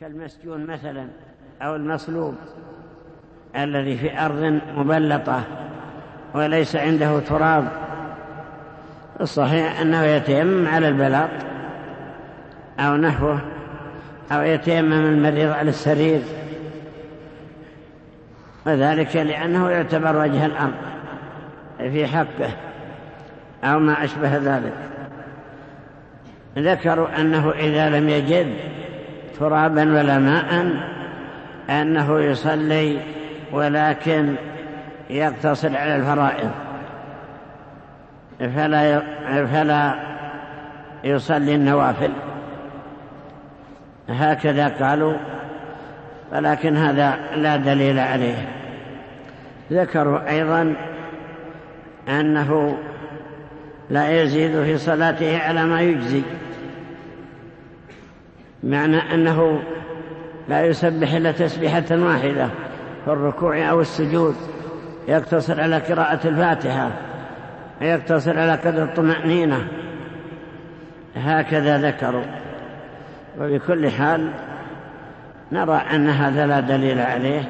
كالمسجون مثلا أو المصلوب الذي في أرض مبلطة وليس عنده تراب، الصحيح أنه يتيمم على البلاط أو نحوه، أو يتيمم المريض على السرير، وذلك لأنه يعتبر وجه الأمر في حقه أو ما أشبه ذلك. ذكروا أنه إذا لم يجد ترابا ولا ماء أنه يصلي ولكن يقتصر على الفرائض، فلا يصلي النوافل، هكذا قالوا، ولكن هذا لا دليل عليه. ذكروا أيضا أنه لا يزيد في صلاته على ما يجزي، معنى أنه لا يسبح إلا تسبيحة واحدة في الركوع أو السجود، يقتصر على قراءة الفاتحة، يقتصر على قدر الطمأنينة، هكذا ذكروا. وبكل حال نرى أن هذا لا دليل عليه،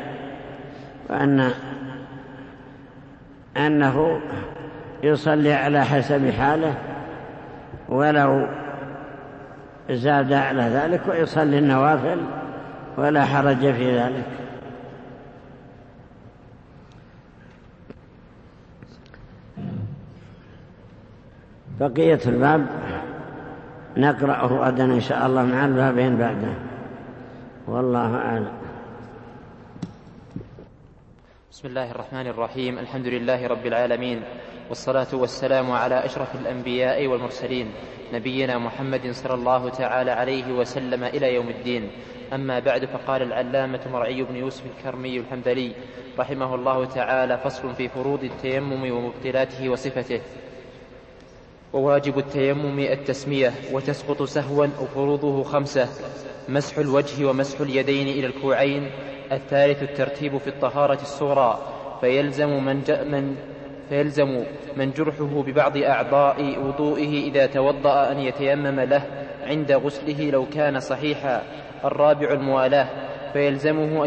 وأنه يصلي على حسب حاله ولو زاد على ذلك، ويصلي النوافل ولا حرج في ذلك. بقية الباب نقرأه غدا إن شاء الله مع البابين بعده، والله أعلم. بسم الله الرحمن الرحيم. الحمد لله رب العالمين، والصلاة والسلام على أشرف الأنبياء والمرسلين، نبينا محمد صلى الله تعالى عليه وسلم إلى يوم الدين. أما بعد، فقال العلامة مرعي بن يوسف الكرمي الحنبلي رحمه الله تعالى: فصل في فروض التيمم ومبطلاته وصفته. وواجب التيمم التسمية، وتسقط سهوا، وفروضه 5: مسح الوجه ومسح اليدين إلى الكوعين. الثالث الترتيب في الطهارة الصغرى، فيلزم من جرحه ببعض أعضاء وضوئه إذا توضأ أن يتيمم له عند غسله لو كان صحيحا. الرابع الموالاة، فيلزمه أن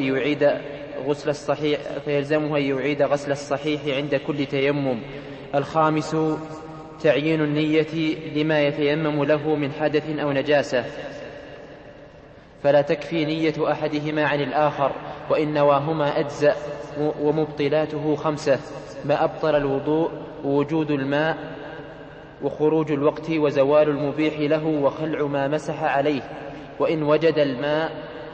يعيد غسل الصحيح عند كل تيمم. الخامس تعيين النية لما يتيمم له من حدث أو نجاسة، فلا تكفي نية أحدهما عن الآخر، وإن نواهما أجزأ. ومبطلاته 5: ما أبطل الوضوء، ووجود الماء، وخروج الوقت، وزوال المبيح له، وخلع ما مسح عليه وإن وجد الماء.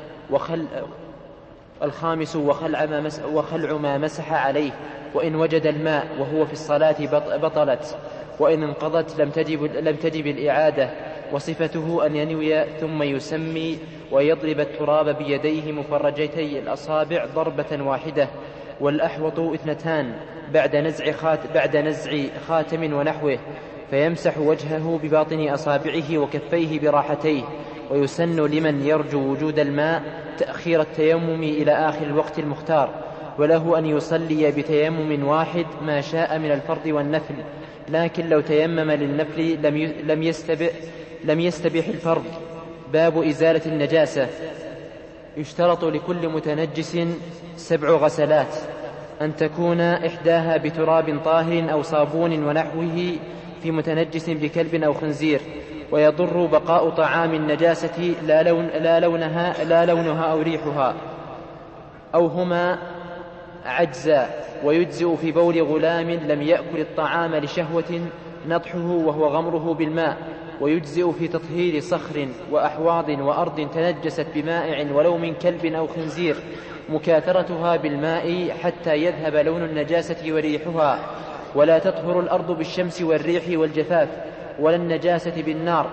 الخامس وخلع ما مسح عليه وإن وجد الماء وهو في الصلاة بطلت، وإن انقضت لم تجب الإعادة. وصفته أن ينوي ثم يسمي ويضرب التراب بيديه مفرجتي الأصابع ضربة واحدة. والأحوط 2 بعد نزع خاتم ونحوه، فيمسح وجهه بباطن أصابعه وكفيه براحتيه. ويسن لمن يرجو وجود الماء تأخير التيمم إلى آخر الوقت المختار، وله أن يصلي بتيمم واحد ما شاء من الفرض والنفل، لكن لو تيمم للنفل لم يستبح الفرض. باب إزالة النجاسة. يشترط لكل متنجس 7 غسلات، أن تكون إحداها بتراب طاهر أو صابون ونحوه في متنجس بكلب أو خنزير. ويضر بقاء طعام النجاسة لا لونها أو ريحها، أو هما عجزا. ويجزئ في بول غلام لم يأكل الطعام لشهوة نطحه وهو غمره بالماء. ويجزئ في تطهير صخر وأحواض وأرض تنجست بمائع ولو من كلب أو خنزير مكاثرتها بالماء حتى يذهب لون النجاسة وريحها. ولا تطهر الأرض بالشمس والريح والجفاف، ولا النجاسة بالنار.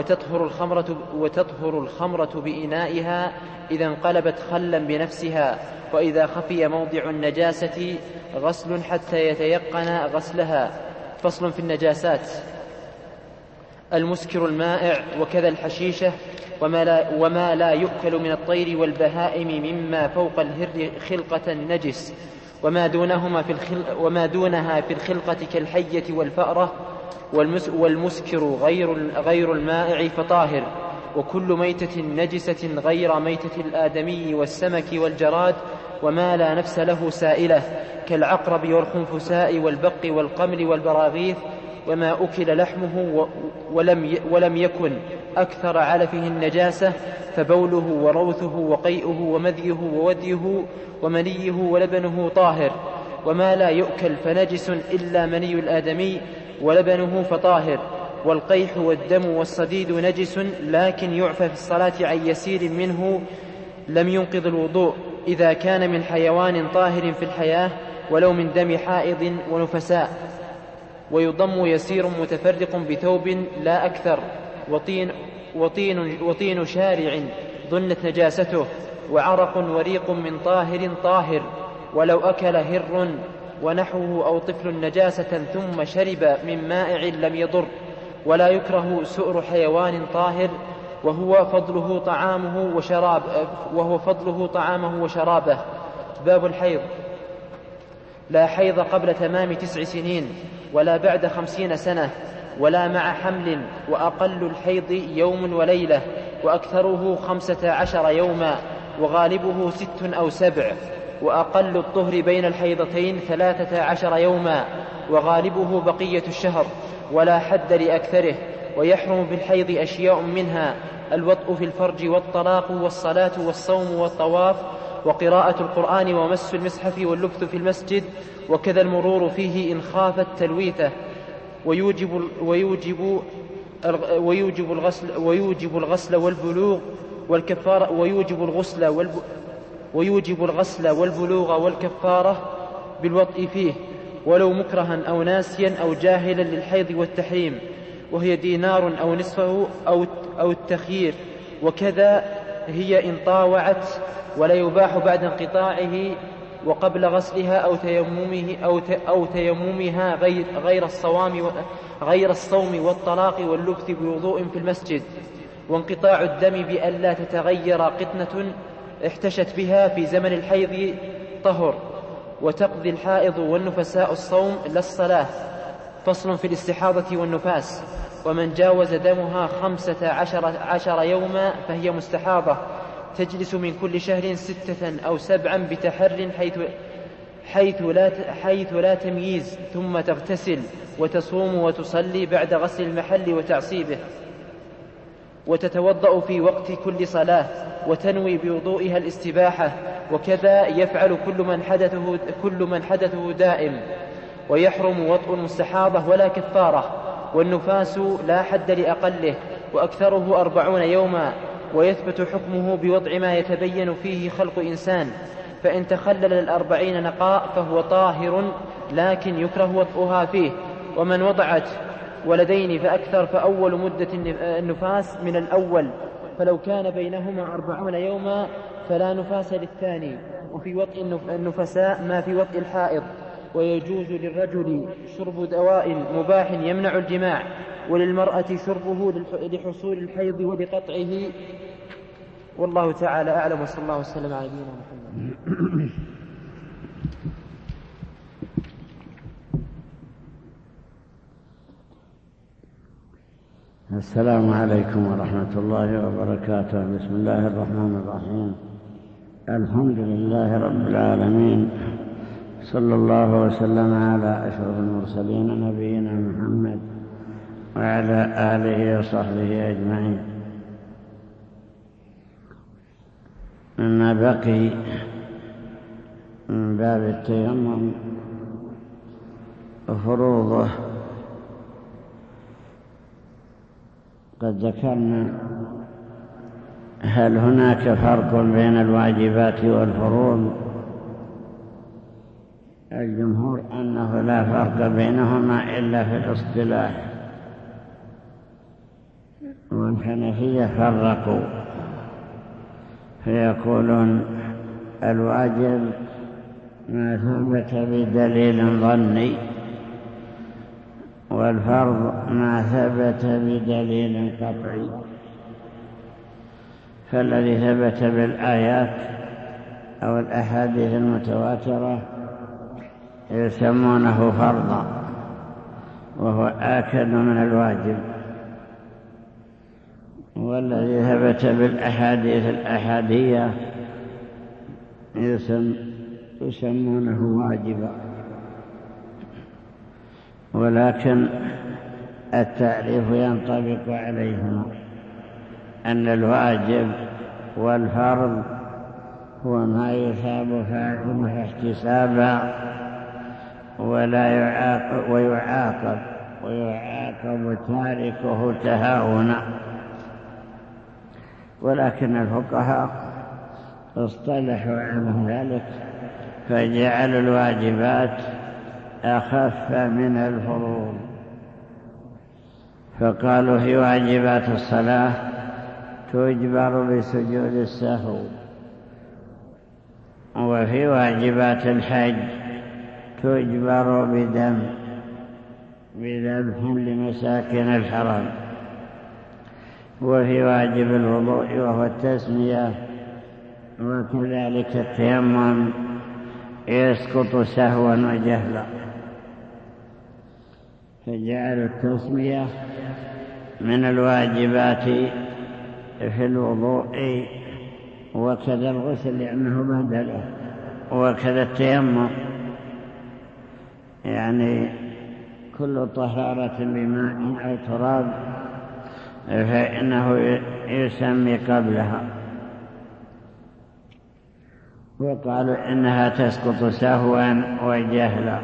وتطهر الخمرة بإنائها إذا انقلبت خلا بنفسها، وإذا خفي موضع النجاسة غسل حتى يتيقن غسلها. فصل في النجاسات. المسكر المائع، وكذا الحشيشة، وما لا يؤكل من الطير والبهائم مما فوق الهر خلقة نجس، وما دونها في الخلقة كالحية والفأرة. والمسكر غير المائع فطاهر. وكل ميتة نجسة غير ميتة الآدمي والسمك والجراد وما لا نفس له سائلة كالعقرب والخنفساء والبق والقمل والبراغيث وما أكل لحمه ولم يكن أكثر علفه النجاسة فبوله وروثه وقيئه ومذيه ووديه ومنيه ولبنه طاهر. وما لا يؤكل فنجس إلا مني الآدمي ولبنه فطاهر. والقيح والدم والصديد نجس لكن يعفى في الصلاة عن يسير منه لم ينقض الوضوء إذا كان من حيوان طاهر في الحياة ولو من دم حائض ونفساء. ويضم يسير متفرق بثوب لا أكثر وطين شارع ظنت نجاسته وعرق وريق من طاهر طاهر ولو أكل هر ونحوه أو طفل نجاسة ثم شرب من مائع لم يضر. ولا يكره سؤر حيوان طاهر وهو فضله طعامه وشرابه. باب الحيض. لا حيض قبل تمام 9 سنين ولا بعد 50 سنة ولا مع حمل. وأقل الحيض يوم وليلة وأكثره 15 يوما وغالبه 6 أو 7. وأقل الطهر بين الحيضتين 13 يوما وغالبه بقية الشهر ولا حد لأكثره. ويحرم بالحيض أشياء منها الوطء في الفرج والطلاق والصلاة والصوم والطواف وقراءة القرآن ومس المصحف واللبث في المسجد وكذا المرور فيه إن خافت تلويثه. ويوجب الغسل والبلوغ والكفارة ويوجب الغسل والبلوغ والكفارة بالوطء فيه ولو مكرها أو ناسيا أو جاهلا للحيض والتحريم وهي دينار أو نصفه أو التخيير. وكذا هي إن طاوعت ولا يباح بعد انقطاعه وقبل غسلها أو تيممها غير الصوم والطلاق واللبث بوضوء في المسجد. وانقطاع الدم بألا تتغير قطنة احتشت بها في زمن الحيض طهر. وتقضي الحائض والنفساء الصوم لا الصلاة. فصل في الاستحاضة والنفاس. ومن جاوز دمها 15 يوما فهي مستحاضة تجلس من كل شهر 6 أو 7 بتحر حيث لا تمييز ثم تغتسل وتصوم وتصلي بعد غسل المحل وتعصيبه وتتوضأ في وقت كل صلاة وتنوي بوضوئها الاستباحة. وكذا يفعل كل من حدثه دائم. ويحرم وطء المستحاضة ولا كفارة. والنفاس لا حد لأقله وأكثره 40 يوما. ويثبت حكمه بوضع ما يتبين فيه خلق إنسان فإن تخلل 40 نقاء فهو طاهر لكن يكره وطئها فيه. ومن وضعت ولدين فأكثر فأول مدة النفاس من الأول فلو كان بينهما 40 يوما فلا نفاس للثاني. وفي وطء النفساء ما في وطء الحائض. ويجوز للرجل شرب دواء مباح يمنع الجماع وللمرأة شربه لحصول الحيض ولقطعه. والله تعالى أعلم وصلى الله وسلم على نبينا محمد. السلام عليكم ورحمة الله وبركاته. بسم الله الرحمن الرحيم. الحمد لله رب العالمين صلى الله وسلم على أشرف المرسلين نبينا محمد وعلى آله وصحبه أجمعين. مما بقي من باب التيمم وفروضه قد ذكرنا هل هناك فرق بين الواجبات والفروض؟ الجمهور أنه لا فرق بينهما إلا في الاصطلاح. والحنفية فرقوا فيقولون الواجب ما ثبت بدليل ظني والفرض ما ثبت بدليل قطعي. فالذي ثبت بالآيات أو الأحاديث المتواترة يسمونه فرضا وهو آكد من الواجب. والذي ثبت بالأحاديث الأحادية يسمونه واجبا، ولكن التعريف ينطبق عليهما أن الواجب والفرض هو ما يثاب فاعله احتسابا ويعاقب تاركه تهاونا. ولكن الفقهاء اصطلحوا على ذلك فجعلوا الواجبات أخف من الفروض، فقالوا في واجبات الصلاة تجبر بسجود السهو، وفي واجبات الحج تجبر بذبح لمساكن الحرم، وفي واجب الوضوء وهو التسمية وكذلك التيمم يسقط سهوا وجهلا، فجعلوا التسمية من الواجبات في الوضوء، وكذا الغسل لأنه بدله، وكذا التيمم، يعني كل طهارة بماء أو تراب فإنه يسمي قبلها. وقالوا إنها تسقط سهوا وجهلا.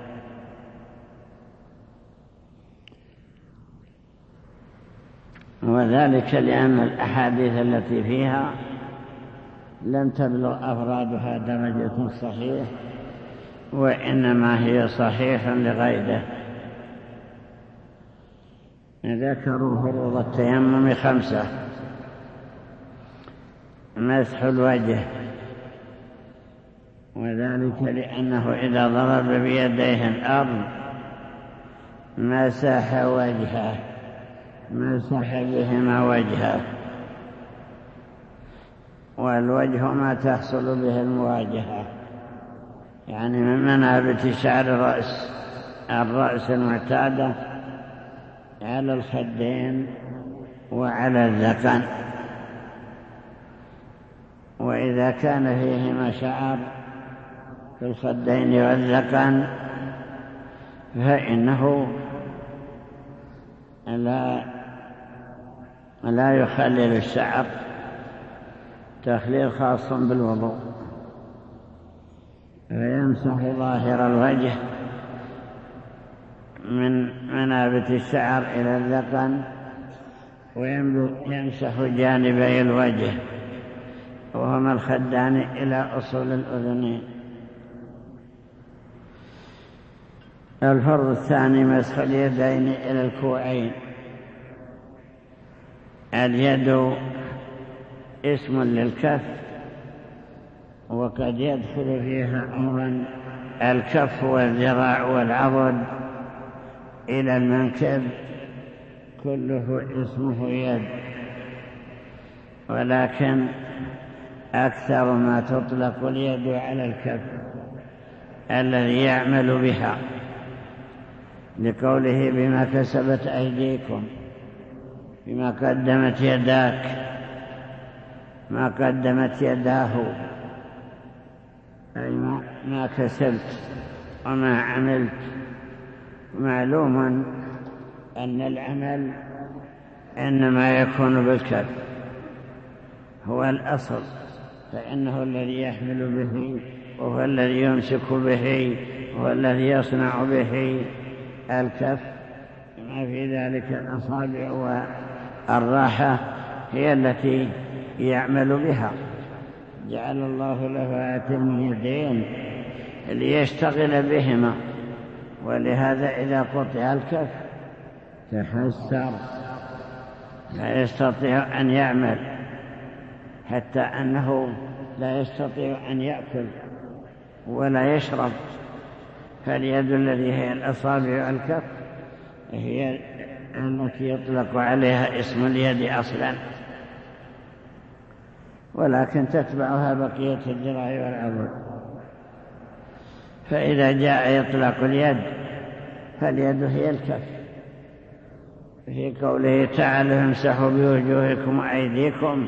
وذلك لأن الأحاديث التي فيها لم تبلغ أفرادها درجة الصحيح، وإنما هي صحيح لغيره. ذكروا فروض التيمم 5: مسح الوجه، وذلك لأنه إذا ضرب بيديه الأرض مسح وجهه، مسح بهما وجهه، والوجه ما تحصل به المواجهة، يعني من منابت شعر الرأس المعتادة على الخدين وعلى الذقن، وإذا كان فيهما شعر في الخدين والذقن فإنه لا يخلل الشعر تخليل خاص بالوضوء، فيمسح ظاهر الوجه من منابت الشعر إلى الذقن، ويمسح جانبي الوجه وهما الخدان إلى أصول الأذنين. الفرض الثاني مسح اليدين إلى الكوعين. اليد اسم للكف، وقد يدخل فيها أمرا الكف والذراع والعضد إلى المنكب، كله اسمه يد، ولكن أكثر ما تطلق اليد على الكف الذي يعمل بها، لقوله بما كسبت أيديكم، بما قدمت يداك، ما قدمت يداه، أي ما كسبت وما عملت. معلوم أن العمل إنما يكون بالكف، هو الأصل، فإنه الذي يحمل به، وهو الذي يمسك به، وهو الذي يصنع به. الكف ما في ذلك الأصابع والراحة هي التي يعمل بها. جعل الله له آتين يدين ليشتغل بهما، ولهذا إذا قطع الكف تحسر لا يستطيع أن يعمل، حتى أنه لا يستطيع أن يأكل ولا يشرب. فاليد التي هي الأصابع والكف هي التي يطلق عليها اسم اليد أصلا، ولكن تتبعها بقية الذراع والعضد. فإذا جاء يطلق اليد فاليد هي الكف، في قوله تعالى امسحوا بوجوهكم وأيديكم،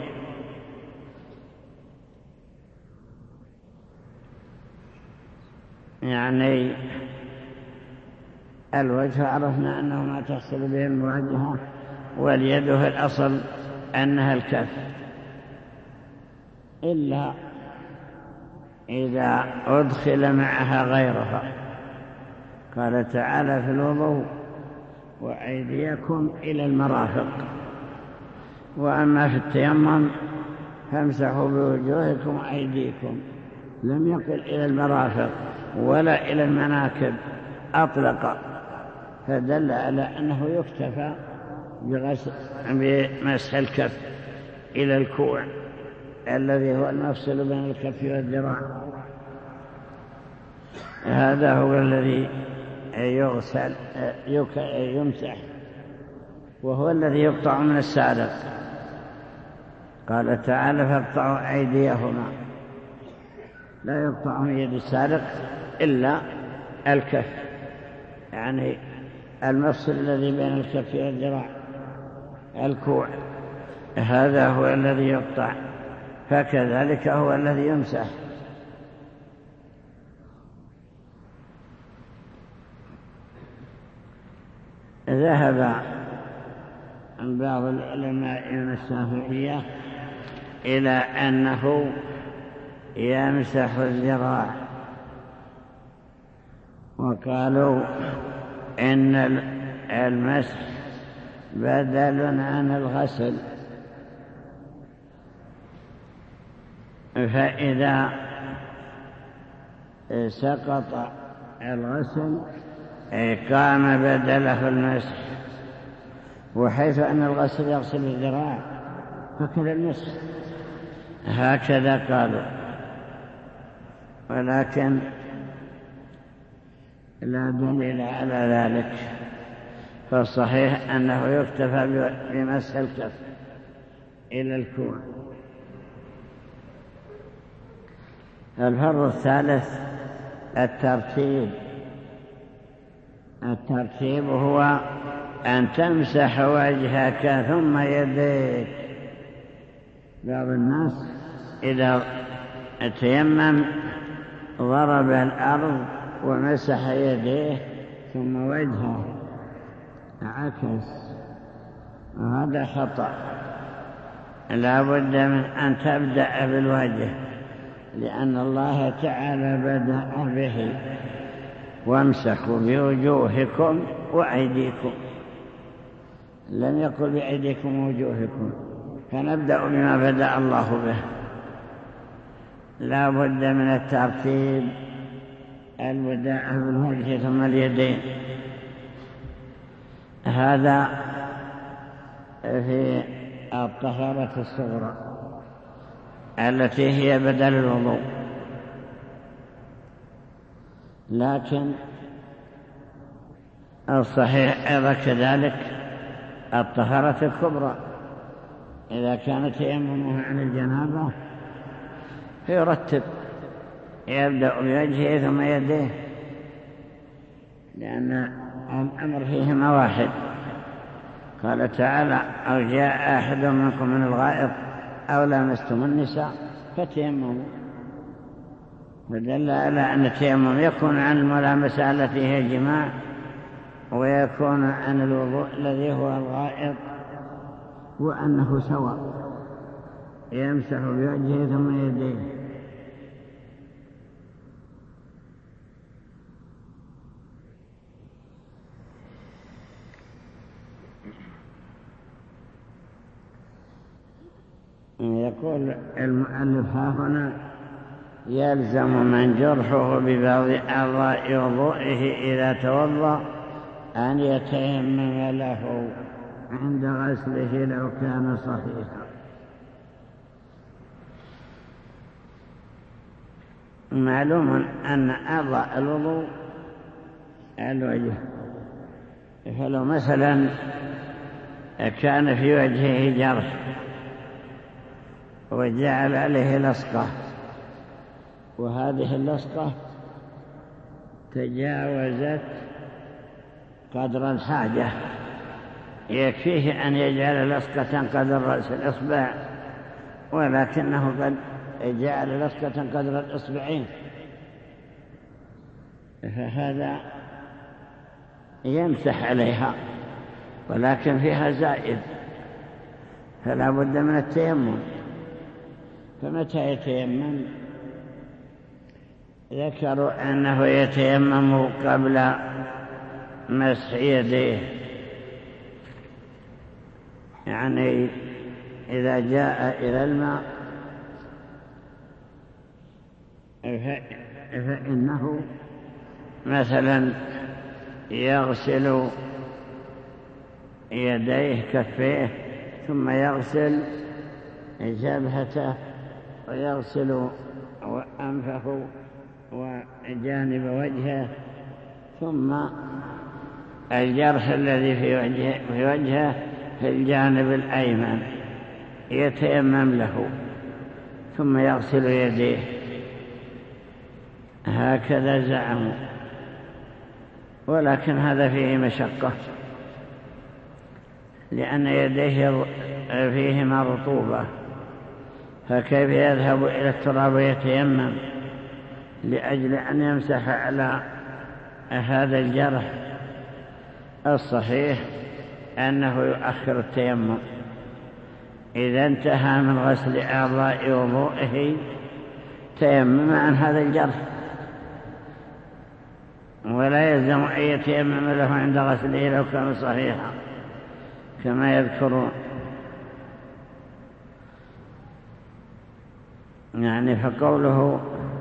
يعني الوجه عرفنا أنه ما تغسل به الوجه، واليد في الأصل أنها الكف، إلا إذا أدخل معها غيرها. قال تعالى في الوضوء وأيديكم إلى المرافق. وأما في التيمم فامسحوا بوجوهكم وأيديكم، لم يقل إلى المرافق ولا إلى المناكب، أطلق، فدل على أنه يكتفى بمسح الكف إلى الكوع الذي هو المفصل بين الكف والذراع. هذا هو الذي يغسل يمسح، وهو الذي يقطع من السارق. قال تعالى فاقطعوا أيديهما، لا يقطع من يد السارق إلا الكف، يعني المفصل الذي بين الكف والذراع، الكوع، هذا هو الذي يقطع، فكذلك هو الذي يمسح. ذهب بعض العلماء من الشافعية إلى أنه يمسح الذراع، وقالوا إن المسح بدل عن الغسل، فإذا سقط الغسل قام بدله المسح، وحيث أن الغسل يغسل الذراع فكذا المسح، هكذا قالوا. ولكن لا دليل على ذلك، فالصحيح أنه يكتفى بمسح الكف إلى الكوع. الفرض الثالث الترتيب هو أن تمسح وجهك ثم يديك. بعض الناس إذا تيمم ضرب الأرض ومسح يديه ثم وجهه، عكس، وهذا خطأ. لا بد من أن تبدأ بالوجه، لأن الله تعالى بدأ به وامسحوا بوجوهكم وأيديكم، لم يقل بأيديكم ووجوهكم، فنبدأ بما بدأ الله به. لا بد من الترتيب، البداء بالوجه ثم اليدين. هذا في الطهارة الصغرى التي هي بدل الوضوء. لكن الصحيح أيضا كذلك الطهارة الكبرى، إذا كانت تيممه عن الجنابة فيرتب، يبدأ بوجهه ثم يديه، لأن الأمر فيهما واحد. قال تعالى أو جاء أحد منكم من الغائط أو لامستم النساء فتيمموا، فدل على أن التيمم يكون عن الملامسة التي هي الجماع، ويكون عن الوضوء الذي هو الغائط، وأنه سواء، يمسح بوجهه ثم يديه. يقول المؤلف ها هنا يلزم من جرحه ببعض أعضاء وضوئه إذا توضأ أن يتيمم له عند غسله لو كان صحيحا. معلوم أن أعضاء الوضوء الوجه، فلو مثلا كان في وجهه جرح وجعل عليه لصقة، وهذه اللصقة تجاوزت قدر الحاجة يكفيه أن يجعل لصقة قدر رأس الإصبع، ولكنه قد جعل لصقة قدر الإصبعين، فهذا يمسح عليها، ولكن فيها زائد، فلا بد من التيمم. فمتى يتيمم؟ ذكروا أنه يتيمم قبل مسح يديه، يعني إذا جاء إلى الماء فإنه مثلا يغسل يديه كفيه، ثم يغسل جبهته، ويغسل أنفه وجانب وجهه، ثم الجرح الذي في وجهه في الجانب الأيمن يتيمم له، ثم يغسل يديه. هكذا زعموا، ولكن هذا فيه مشقة، لأن يديه فيهما رطوبة، فكيف يذهب إلى التراب ويتيمم لأجل أن يمسح على هذا الجرح؟ الصحيح أنه يؤخر التيمم. إذا انتهى من غسل أعضاء وضوئه تيمم عن هذا الجرح، ولا يلزم أن يتيمم له عند غسله لو كان صحيحا كما يذكرون. يعني فقوله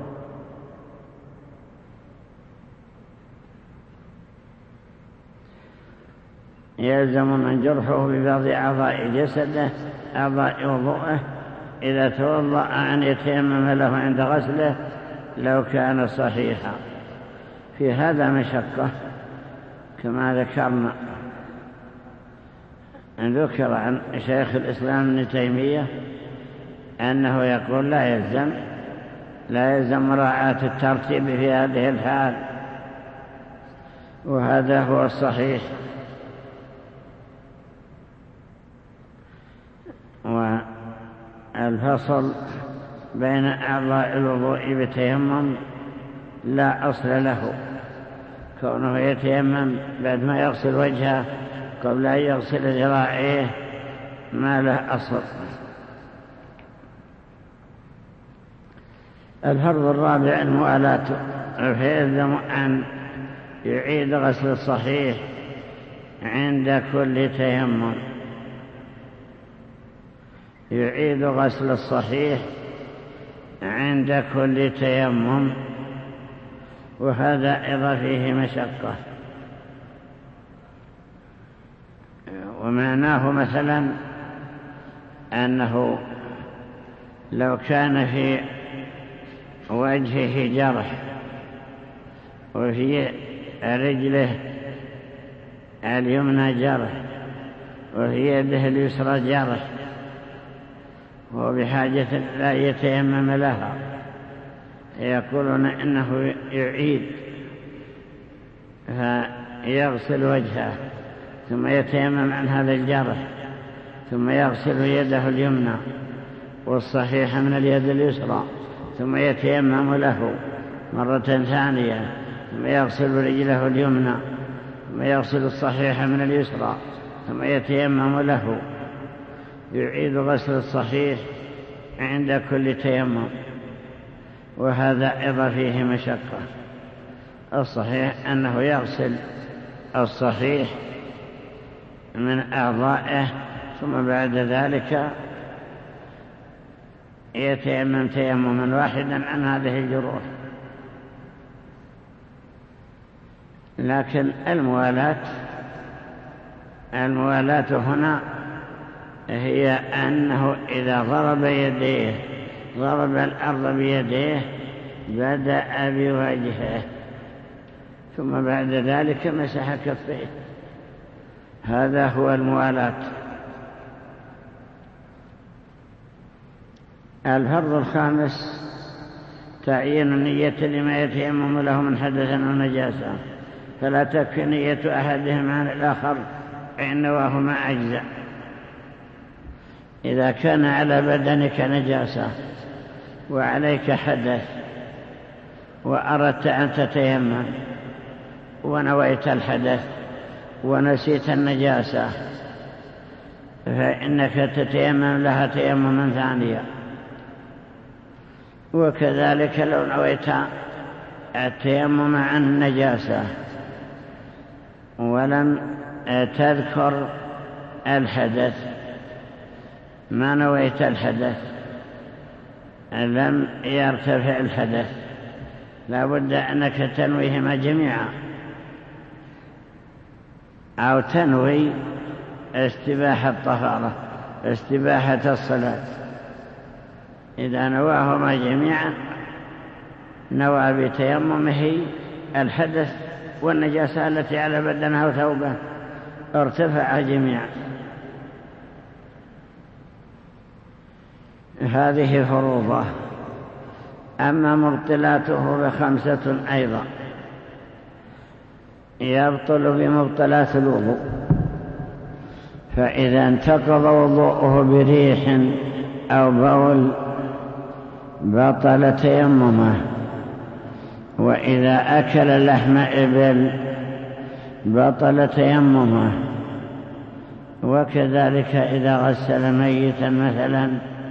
يلزم من جرحه ببعض أعضاء جسده أعضاء وضوءه إذا توضأ أن يتيمم له عند غسله لو كان صحيحا. في هذا مشقة كما ذكرنا. ذكر عن شيخ الإسلام ابن تيمية أنه يقول لا يلزم مراعاة الترتيب في هذه الحال، وهذا هو الصحيح. والفصل بين أعضاء الوضوء بتيمم لا أصل له، كونه يتيمم بعد ما يغسل وجهه قبل أن يغسل ذراعيه ما له أصل. الفرض الرابع الموالاة، فيلزم أن يعيد غسل الصحيح عند كل تيمم، يعيد غسل الصحيح عند كل تيمم، وهذا أيضا فيه مشقة. ومعناه مثلا أنه لو كان في وجهه جرح وفي رجله اليمنى جرح وفي يده اليسرى جرح وهو بحاجة لا يتيمم لها، يقولون إنه يعيد فيغسل وجهه ثم يتيمم عن هذا الجرح ثم يغسل يده اليمنى والصحيح من اليد اليسرى ثم يتيمم له مرة ثانية ثم يغسل رجله اليمنى ثم يغسل الصحيح من اليسرى ثم يتيمم له، يعيد غسل الصحيح عند كل تيمم، وهذا أيضا فيه مشقة. الصحيح أنه يغسل الصحيح من أعضائه ثم بعد ذلك يتيمم تيمما واحدا عن هذه الجروح. لكن الموالاة هنا هي أنه إذا ضرب الأرض بيديه بدأ بوجهه ثم بعد ذلك مسح كفيه، هذا هو الموالاة. الفرض الخامس تعيين النية لما يتيمم له من حدث أو نجاسة، فلا تكفي نية أحدهم عن الآخر فإن نواهما أجزاء. إذا كان على بدنك نجاسة وعليك حدث وأردت أن تتيمم ونويت الحدث ونسيت النجاسة فإنك تتيمم لها تيمما ثانيا. وكذلك لو نويت التيمم عن النجاسة ولم تذكر الحدث، ما نويت الحدث، لم يرتفع الحدث، لا بد أنك تنويهما جميعا، أو تنوي استباحة الطهارة، استباحة الصلاة. إذا نواهما جميعا نوى بتيممه الحدث والنجاسة التي على بدنه وثوبه، ارتفع جميعا. هذه فروضة. أما مبطلاته ب5 أيضا. يبطل بمبطلات الوضوء، فإذا انتقض وضوءه بريح أو بول بطل تيممه، وإذا أكل لحم إبل بطل تيممه، وكذلك إذا غسل ميتا مثلا،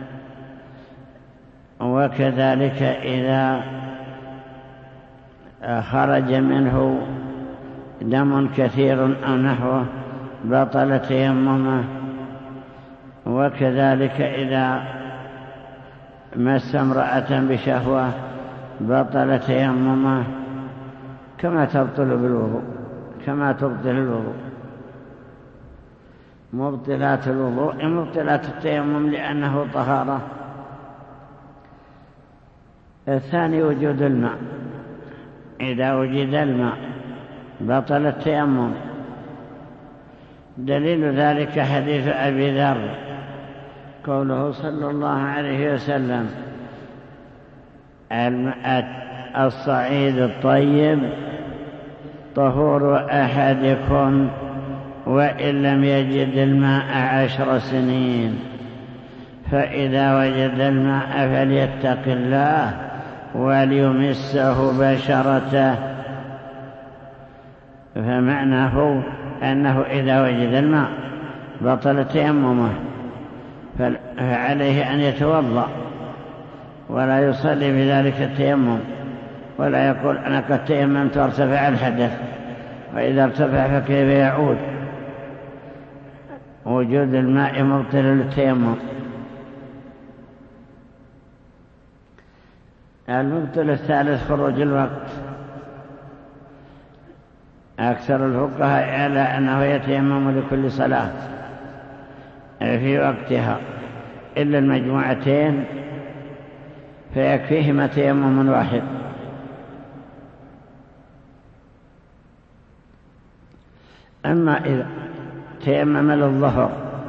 وكذلك إذا خرج منه دم كثير أو نحوه بطل تيممه، وكذلك إذا مس امرأة بشهوة بطل تيممه، كما تبطل بالوضوء، كما تبطل الوضوء. مبطلات الوضوء مبطلات التيمم لأنه طهارة. الثاني وجود الماء. إذا وجد الماء بطل التيمم. دليل ذلك حديث أبي ذر قوله صلى الله عليه وسلم: الصعيد الطيب طهور أحدكم وإن لم يجد الماء 10 سنين، فإذا وجد الماء فليتق الله وليمسه بشرته. فمعناه أنه إذا وجد الماء بطل تيممه، فعليه أن يتوضأ ولا يصلي بذلك التيمم، ولا يقول أنا قد تيممت وارتفع الحدث، وإذا ارتفع فكيف يعود. وجود الماء مبطل للتيمم. المبطل الثالث خروج الوقت. أكثر الفقهاء على أنه يتيمم لكل صلاة في وقتها إلا المجموعتين فيكفيهما تيمم واحد. أما إذا تيمم للظهر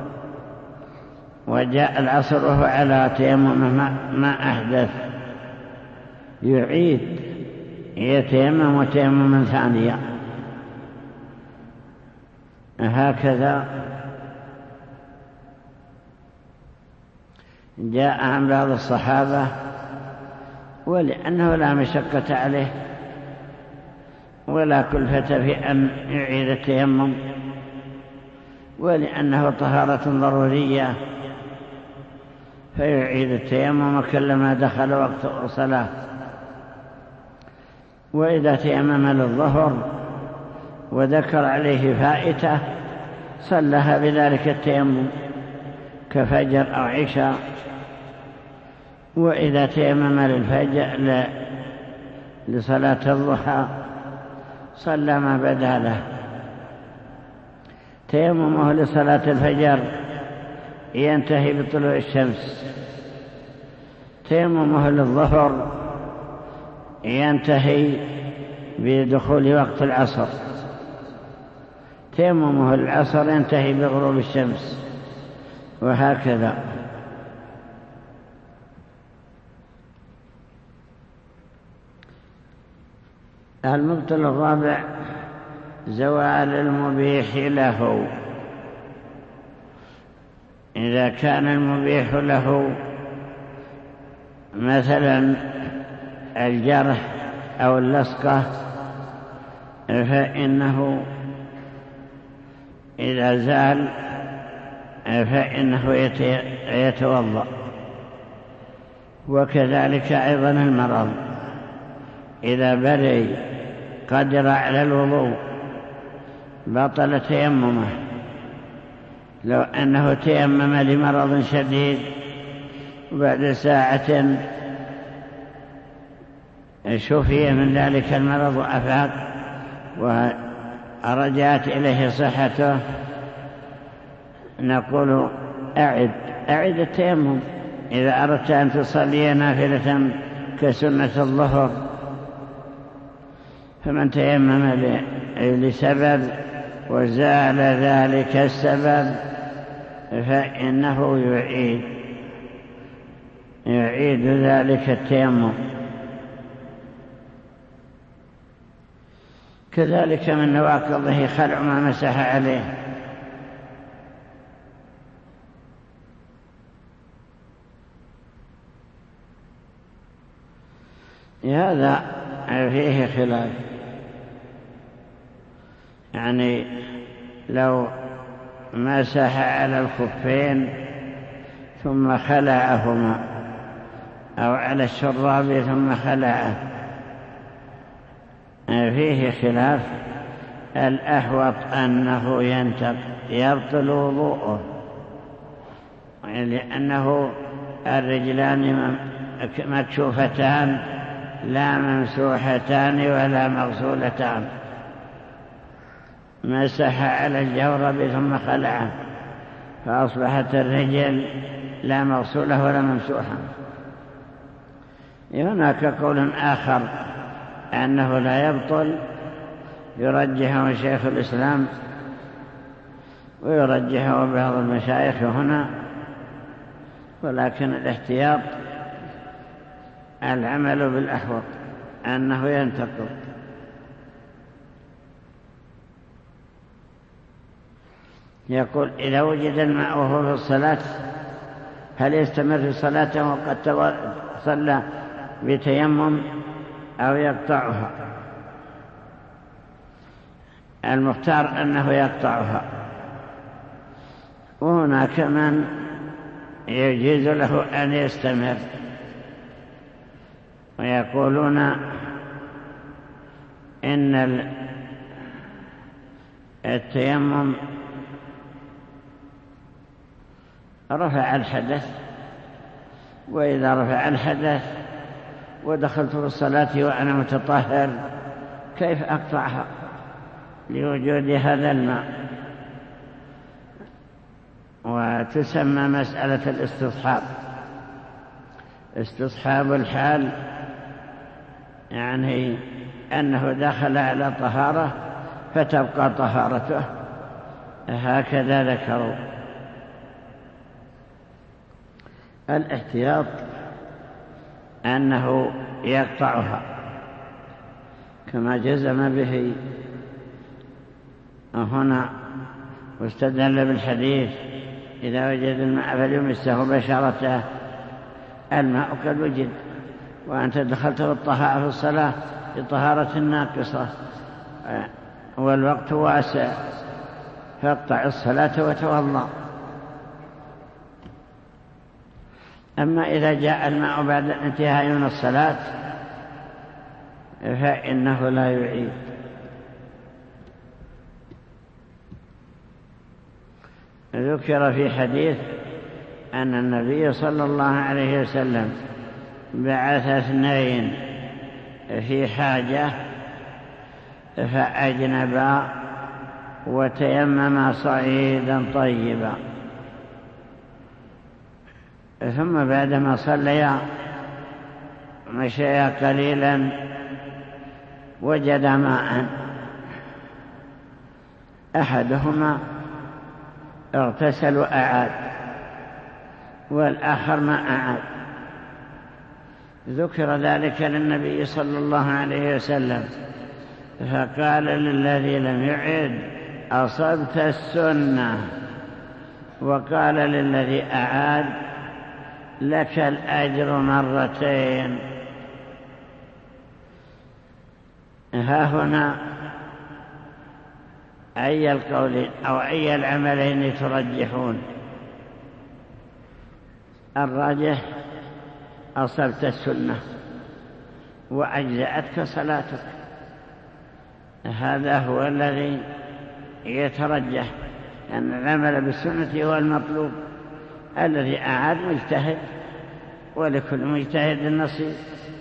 وجاء العصر وهو على تيمم ما أحدث، يعيد يتيمم تيمما ثانيا. هكذا جاء عن بعض الصحابة، ولأنه لا مشقة عليه ولا كلفة في أن يعيد التيمم، ولأنه طهارة ضرورية فيعيد التيمم كلما دخل وقت الصلاة. وإذا تيمم للظهر وذكر عليه فائتة صلها بذلك التيمم كفجر أو عشاء. وإذا تيمم للفجر لصلاة الضحى صلى ما بدا له. تيممه لصلاة الفجر ينتهي بطلوع الشمس، تيممه للظهر ينتهي بدخول وقت العصر، تيممه للعصر ينتهي بغروب الشمس، وهكذا. المبطل الرابع زوال المبيح له. إذا كان المبيح له مثلا الجرح أو اللصقة فإنه إذا زال فإنه يتوضأ. وكذلك أيضا المرض إذا برئ قدر على الوضوء بطل تيممه. لو أنه تيمم لمرض شديد وبعد ساعة شفي من ذلك المرض وأفاق ورجعت إليه صحته نقول أعد التيمم. إذا أردت أن تصلي نافلة كسنة الظهر فمن تيمم لسبب وزال ذلك السبب فإنه يعيد ذلك التيمم. كذلك من نواقضه خلع ما مسح عليه. هذا فيه خلاف، يعني لو مسح على الخفين ثم خلعهما أو على الشراب ثم خلعه فيه خلاف. الأحوط أنه يبطل وضوءه، لأنه الرجلان مكشوفتان لا ممسوحتان ولا مغسولتان. مسح على الجورب ثم خلعه فأصبحت الرجل لا مغسولة ولا ممسوحة. هناك قول آخر أنه لا يبطل يرجحه شيخ الإسلام ويرجحه بعض المشايخ هنا، ولكن الاحتياط العمل بالأحوط أنه ينتقض. يقول إذا وجد الماء وهو في الصلاة هل يستمر في صلاته وقد صلى بتيمم أو يقطعها؟ المختار أنه يقطعها، وهناك من يجيز له أن يستمر ويقولون إن التيمم رفع الحدث، وإذا رفع الحدث ودخلت في الصلاة وأنا متطهر كيف أقطعها لوجود هذا الماء؟ وتسمى مسألة استصحاب الحال، يعني أنه دخل على طهارة فتبقى طهارته، هكذا ذكروا. الاحتياط أنه يقطعها كما جزم به هنا، واستدل بالحديث إذا وجد الماء فليمسه بشرته. الماء قد وجد وأنت دخلت في الصلاة بطهارة ناقصة والوقت واسع، فاقطع الصلاة وتوضأ. أما إذا جاء الماء بعد الانتهاء من الصلاة فإنه لا يعيد. ذكر في حديث أن النبي صلى الله عليه وسلم بعث 2 في حاجة فأجنبا وتيمما صعيدا طيبا، ثم بعدما صليا مشيا قليلا وجد ماء، أحدهما اغتسل وأعاد والآخر ما أعاد. ذكر ذلك للنبي صلى الله عليه وسلم فقال للذي لم يعد أصبت السنة وقال للذي أعاد لك الأجر مرتين. ها هنا أي القولين أو أي العملين ترجحون؟ الراجح أصبت السنة وأجزأتك صلاتك، هذا هو الذي يترجح، أن العمل بالسنة هو المطلوب. الذي أعاد مجتهد، ولكل مجتهد نصيب.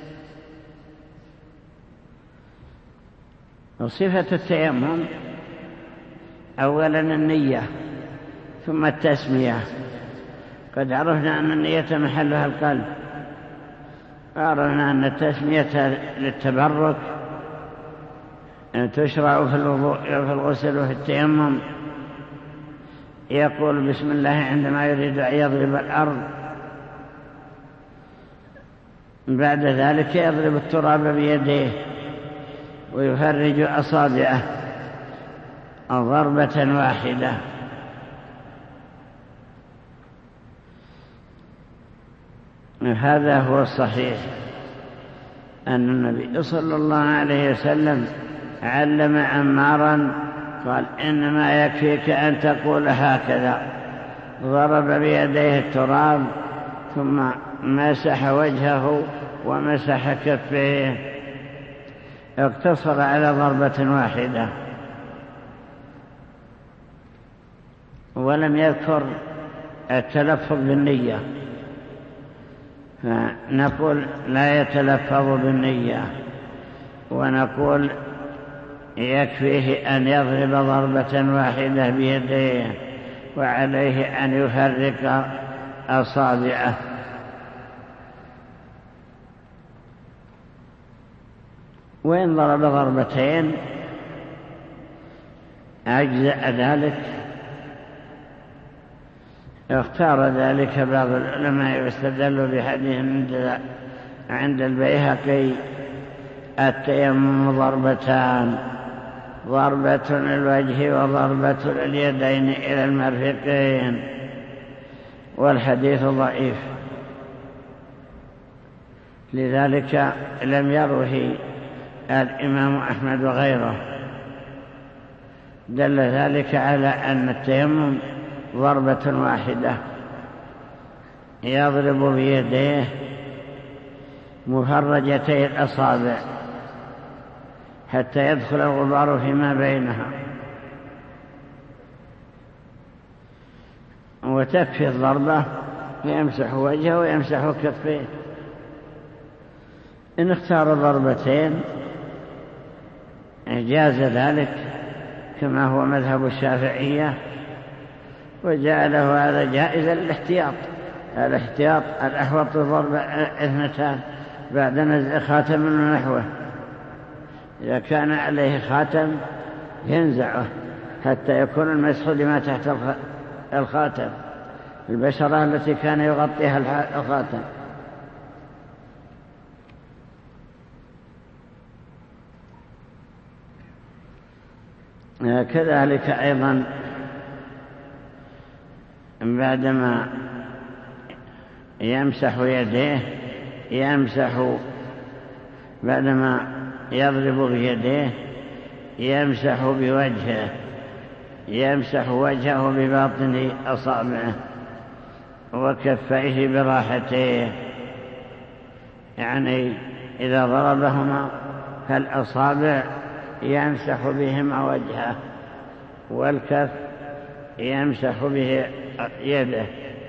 وصفة التيمم أولا النية ثم التسمية. قد عرفنا أن النية محلها القلب، وعرفنا أن التسمية للتبرك تشرع في الوضوء وفي الغسل وفي التيمم. يقول بسم الله عندما يريد أن يضرب الأرض، بعد ذلك يضرب التراب بيديه ويفرج أصابعه ضربة واحدة. هذا هو الصحيح، أن النبي صلى الله عليه وسلم علم عمارا قال إنما يكفيك أن تقول هكذا. ضرب بيديه التراب ثم مسح وجهه ومسح كفيه، اقتصر على ضربة واحدة ولم يذكر التلفظ بالنية، فنقول لا يتلفظ بالنية، ونقول يكفيه أن يضرب ضربة واحدة بيديه وعليه أن يفرق أصابعه. وإن ضرب ضربتين أجزأ ذلك. اختار ذلك بعض العلماء واستدلوا بحديث عند البيهقي: التيمم ضربتان، ضربة الوجه وضربة اليدين إلى المرفقين. والحديث ضعيف، لذلك لم يروه الإمام أحمد وغيره. دل ذلك على أن التيمم ضربة واحدة، يضرب بيديه مفرجتي الأصابع حتى يدخل الغبار فيما بينها، وتكفي الضربة يمسح وجهه ويمسح كفيه. إن اختار ضربتين جاز ذلك كما هو مذهب الشافعية، وجعله هذا جائزا للاحتياط. الاحتياط الأحوط ضرب 2 بعد نزع خاتم ونحوه. إذا كان عليه خاتم ينزعه حتى يكون المسح لما تحت الخاتم، البشرة التي كان يغطيها الخاتم. كذلك أيضا بعدما يمسح يديه بعدما يضرب بيديه يمسح بوجهه، يمسح وجهه بباطن أصابعه وكفيه براحته، يعني إذا ضربهما فالأصابع يمسح بهما وجهه، والكف يمسح به يده.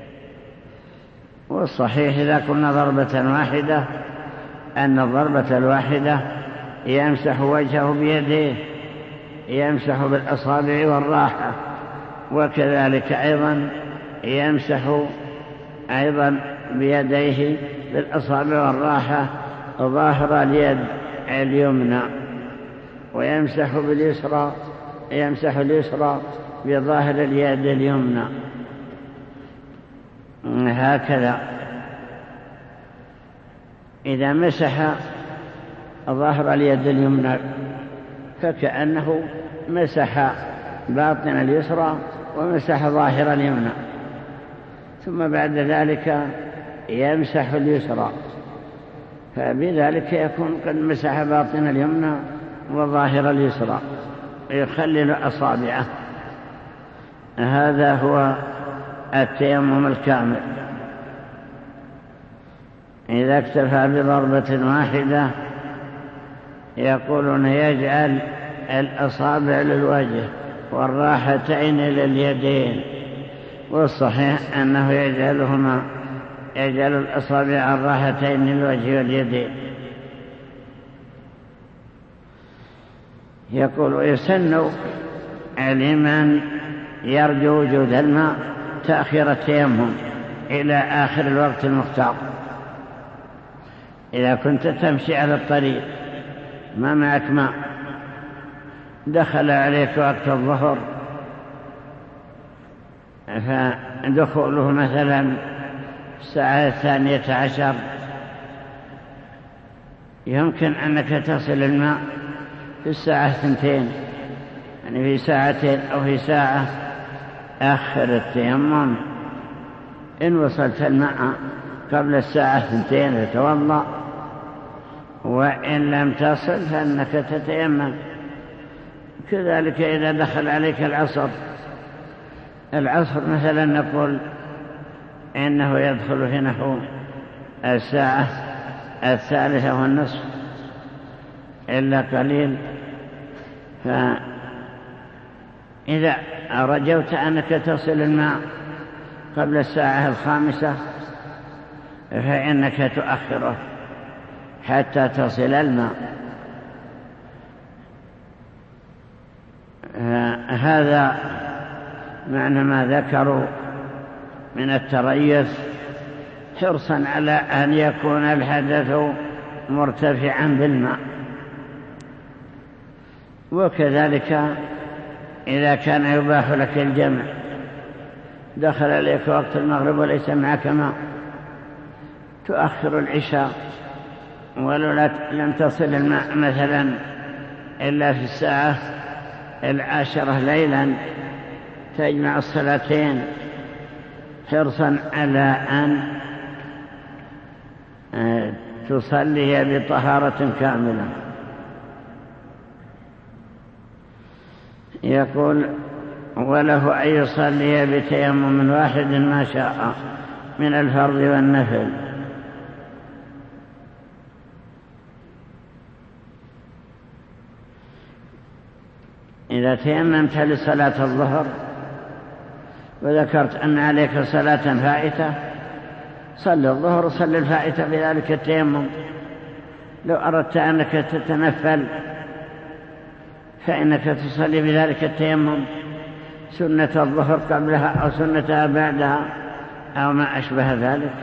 والصحيح إذا كنا ضربة واحدة أن الضربة الواحدة يمسح وجهه بيديه، يمسح بالأصابع والراحة، وكذلك أيضا يمسح أيضا بيديه بالأصابع والراحة ظاهر اليد اليمنى، ويمسح باليسرى، يمسح اليسرى بظاهر اليد اليمنى، هكذا. إذا مسح ظاهر اليد اليمنى فكأنه مسح باطن اليسرى ومسح ظاهر اليمنى، ثم بعد ذلك يمسح اليسرى، فبذلك يكون قد مسح باطن اليمنى وظاهر اليسرى، يخلل أصابعه. هذا هو التيمم الكامل. إذا اكتفى بضربة واحدة يقولون يجعل الأصابع للوجه والراحتين لليدين، والصحيح أنه يجعل الأصابع الراحتين للوجه واليدين. يقول يسن لمن يرجو وجود الماء تأخير التيمم إلى آخر الوقت المختار. إذا كنت تمشي على الطريق ما معك ماء، دخل عليك وقت الظهر، فدخوله مثلا الساعة 12، يمكن أنك تصل الماء في الساعة 2، يعني في ساعتين أو في ساعة. أخر التيمم إن وصلت الماء قبل الساعة 2 تتوضأ، وإن لم تصل فإنك تتيمم. كذلك إذا دخل عليك العصر مثلا، نقول إنه يدخل في نحو الساعة 3:30 إلا قليل، فإذا رجوت أنك تصل الماء قبل الساعة 5 فإنك تؤخره حتى تصل الماء. هذا معنى ما ذكروا من التريث، حرصا على أن يكون الحدث مرتفعا بالماء. وكذلك إذا كان يباح لك الجمع، دخل عليك وقت المغرب وليس معك ماء، تؤخر العشاء، ولو لم تصل الماء مثلا إلا في الساعة 10 ليلا، تجمع الصلاتين حرصا على أن تصلي بطهارة كاملة. يقول وله أن يصلي بتيمم واحد ما شاء من الفرض والنفل. إذا تيممت لصلاة الظهر وذكرت أن عليك صلاة فائتة، صل الظهر وصل الفائتة بذلك التيمم. لو أردت أنك تتنفل فإنك تصلي بذلك التيمم سنة الظهر قبلها أو سنتها بعدها أو ما أشبه ذلك.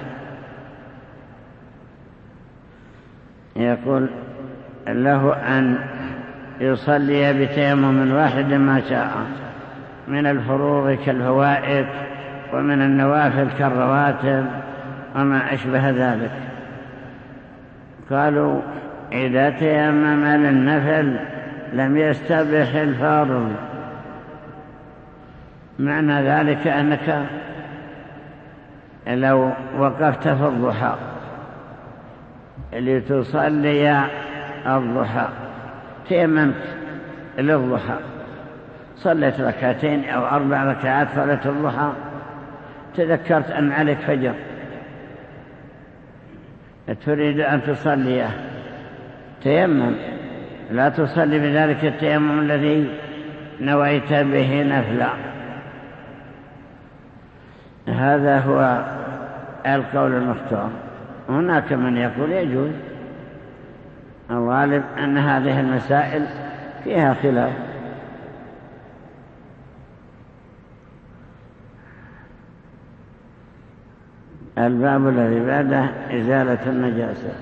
يقول له أن يصلي بتيمم واحد ما شاء من الفروض كالفوائد ومن النوافل كالرواتب وما أشبه ذلك. قالوا إذا تيمم للنفل لم يستبح الفرض. معنى ذلك أنك لو وقفت في الضحى لتصلي الضحى، تيممت للضحى، صليت 2 أو 4 ركعات صلاة الضحى، تذكرت أن عليك فجر تريد أن تصليه، تيمم، لا تصلي بذلك التيمم الذي نويت به نفلا. هذا هو القول المختار. هناك من يقول يجوز. الغالب أن هذه المسائل فيها خلاف. الباب الذي بعده إزالة النجاسة.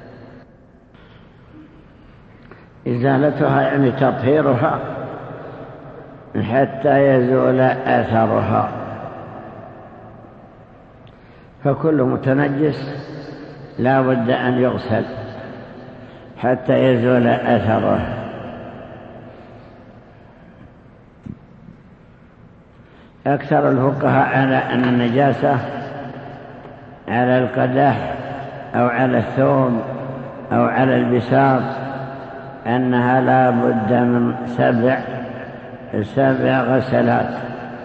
إزالتها يعني تطهيرها حتى يزول أثرها، فكل متنجس لا بد أن يغسل حتى يزول أثره. أكثر الفقهاء على أن النجاسة على القدح أو على الثوم أو على البساط أنها لا بد من 7 غسلات.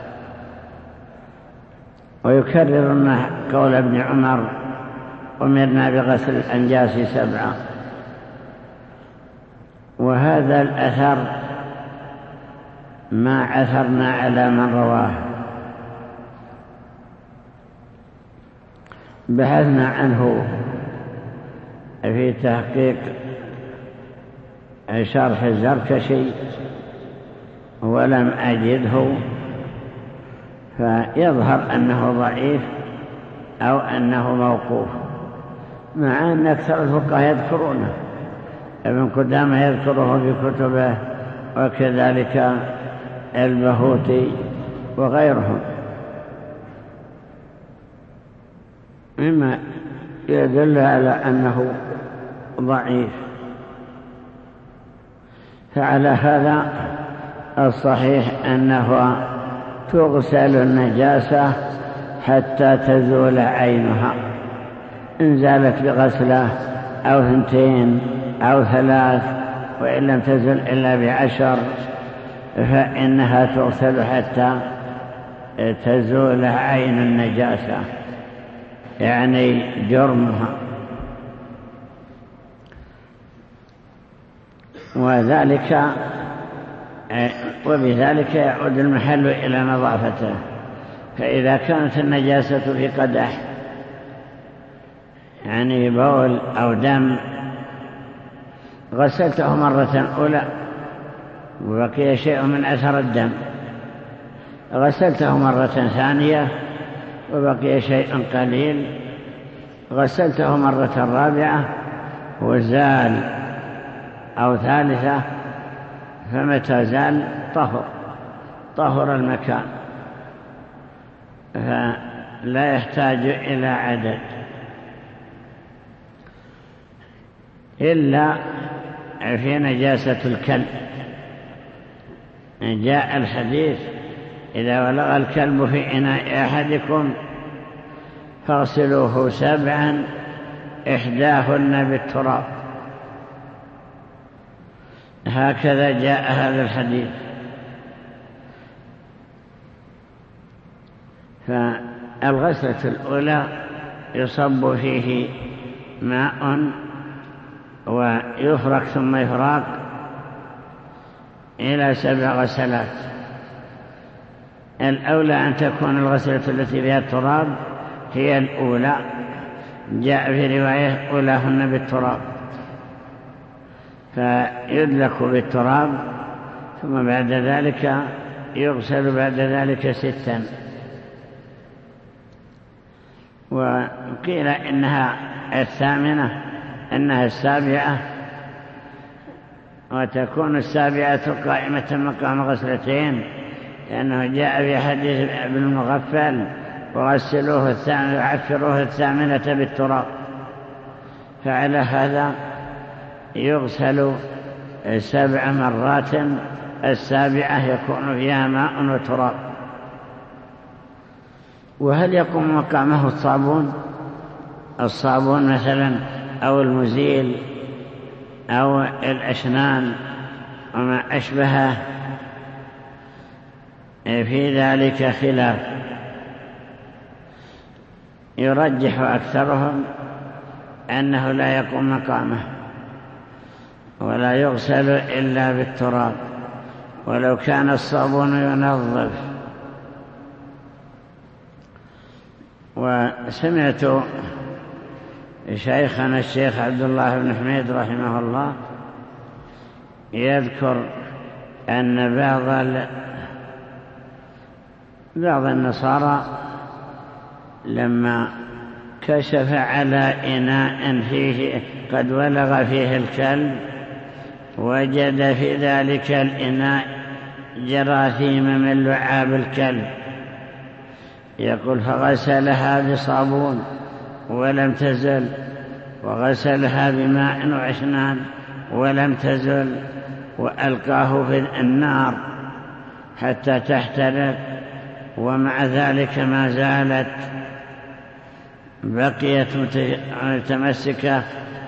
ويكررون قول ابن عمر: أمرنا بغسل الأنجاس 7. وهذا الأثر ما عثرنا على من رواه، بحثنا عنه في تحقيق شرح الزركشي ولم أجده، فيظهر أنه ضعيف أو أنه موقوف، مع أن أكثر الفقهاء يذكرونه، ابن قدامة يذكره في كتبه وكذلك البهوتي وغيرهم، مما يدل على أنه ضعيف. فعلى هذا الصحيح أنه تغسل النجاسة حتى تزول عينها، إن زالت بغسلة أو 2 أو 3، وإن لم تزل إلا ب10 فإنها تغسل حتى تزول عين النجاسة، يعني جرمها. وبذلك يعود المحل إلى نظافته. فإذا كانت النجاسة في قدح، يعني بول أو دم، غسلته مرة أولى وبقي شيء من أثر الدم، غسلته مرة ثانية وبقي شيء قليل، غسلته مرة رابعة وزال أو ثالثة، فمتى زال طهر المكان، فلا يحتاج إلى عدد، إلا في نجاسة الكلب. جاء الحديث: إذا ولغ الكلب في إناء أحدكم فاغسلوه 7 إحداهن بالتراب. هكذا جاء هذا الحديث. فالغسلة الأولى يصب فيه ماء ويفرك ثم يفراق إلى 7 غسلات. الأولى أن تكون الغسلة التي فيها التراب هي الأولى، جاء في رواية: أولاهن بالتراب، فيدلك بالتراب، ثم بعد ذلك يغسل بعد ذلك 6. وقيل إنها 8، إنها 7، وتكون 7 قائمة مقام غسلتين، لأنه جاء في حديث ابن المغفل: وغسلوه 8 وعفروه 8 بالتراب. فعلى هذا يغسل 7 مرات، 7 يكون فيها ماء وتراب. وهل يقوم مقامه الصابون مثلا أو المزيل أو الأشنان وما أشبهه؟ في ذلك خلاف، يرجح أكثرهم أنه لا يقوم مقامه ولا يغسل إلا بالتراب، ولو كان الصابون ينظف. وسمعت شيخنا الشيخ عبد الله بن حميد رحمه الله يذكر أن بعض النصارى لما كشف على إناء فيه قد ولغ فيه الكلب وجد في ذلك الإناء جراثيم من لعاب الكلب، يقول: فغسلها بصابون ولم تزل، وغسلها بماء وعشنان ولم تزل، وألقاه في النار حتى تحترق، ومع ذلك ما زالت بقيت متمسكة.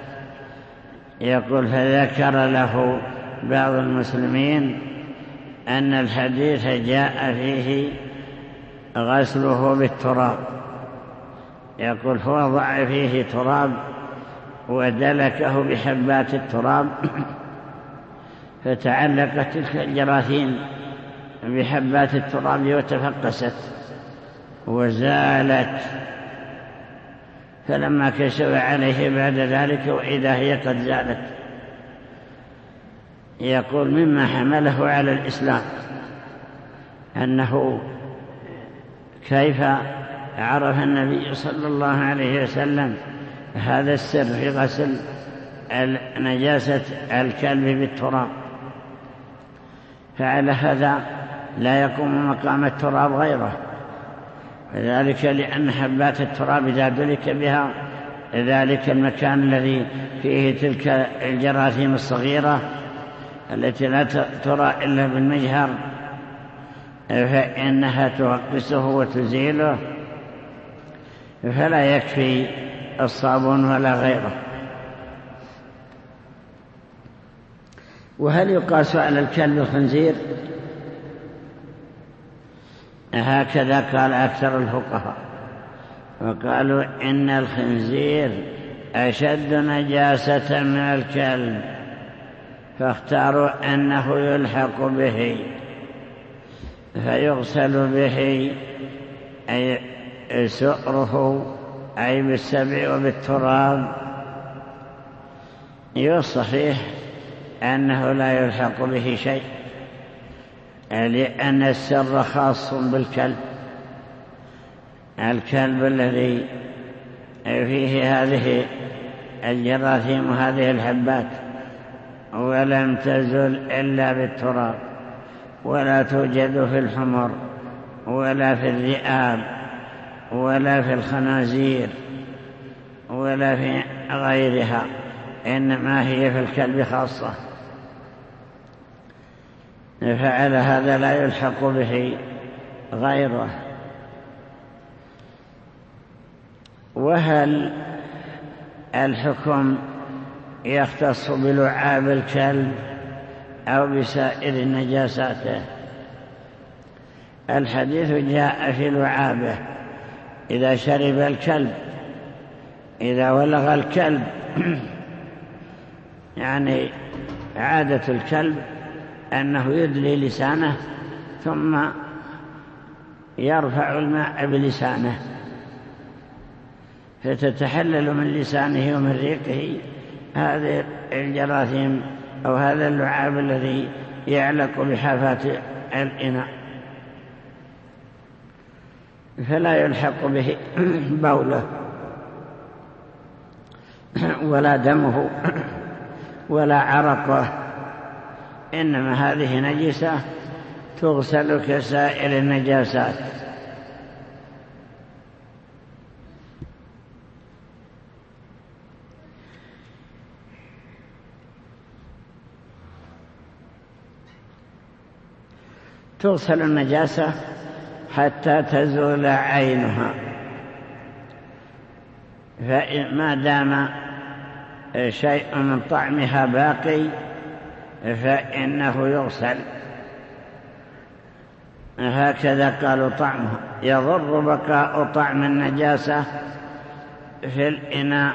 يقول فذكر له بعض المسلمين أن الحديث جاء فيه غسله بالتراب. يقول فوضع فيه تراب ودلكه بحبات التراب فتعلقت تلك الجراثيم بحبات التراب وتفقست وزالت، فلما كشف عليه بعد ذلك وإذا هي قد زالت. يقول مما حمله على الإسلام أنه كيف عرف النبي صلى الله عليه وسلم هذا السر في غسل نجاسة الكلب بالتراب، فعلى هذا لا يقوم مقام التراب غيره، وذلك لأن حبات التراب إذا دلك بها ذلك المكان الذي فيه تلك الجراثيم الصغيرة التي لا ترى إلا بالمجهر فإنها توقسه وتزيله، فلا يكفي الصابون ولا غيره. وهل يقاس على الكلب الخنزير؟ هكذا قال أكثر الفقهاء، وقالوا إن الخنزير أشد نجاسة من الكلب، فاختاروا أنه يلحق به فيغسل به أي سؤره أي بالسبع وبالتراب. والصحيح أنه لا يلحق به شيء، لأن السر خاص بالكلب. الكلب الذي فيه هذه الجراثيم وهذه الحبات ولم تزل إلا بالتراب، ولا توجد في الحمر ولا في الذئاب ولا في الخنازير ولا في غيرها، إنما هي في الكلب خاصة، فعلى هذا لا يلحق به غيره. وهل الحكم يختص بلعاب الكلب أو بسائر النجاسات؟ الحديث جاء في لعابه إذا شرب الكلب، إذا ولغ الكلب يعني عادة الكلب أنه يدلي لسانه ثم يرفع الماء بلسانه فتتحلل من لسانه ومن ريقه هذه الجراثيم أو هذا اللعاب الذي يعلق بحافات الإناء، فلا يلحق به بوله ولا دمه ولا عرقه، إنما هذه نجسة تغسل كسائر النجاسات. تغسل النجاسة حتى تزول عينها، فما دام شيء من طعمها باقي فإنه يغسل. هكذا قالوا طعمها يضر بقاء طعم النجاسة في الإناء،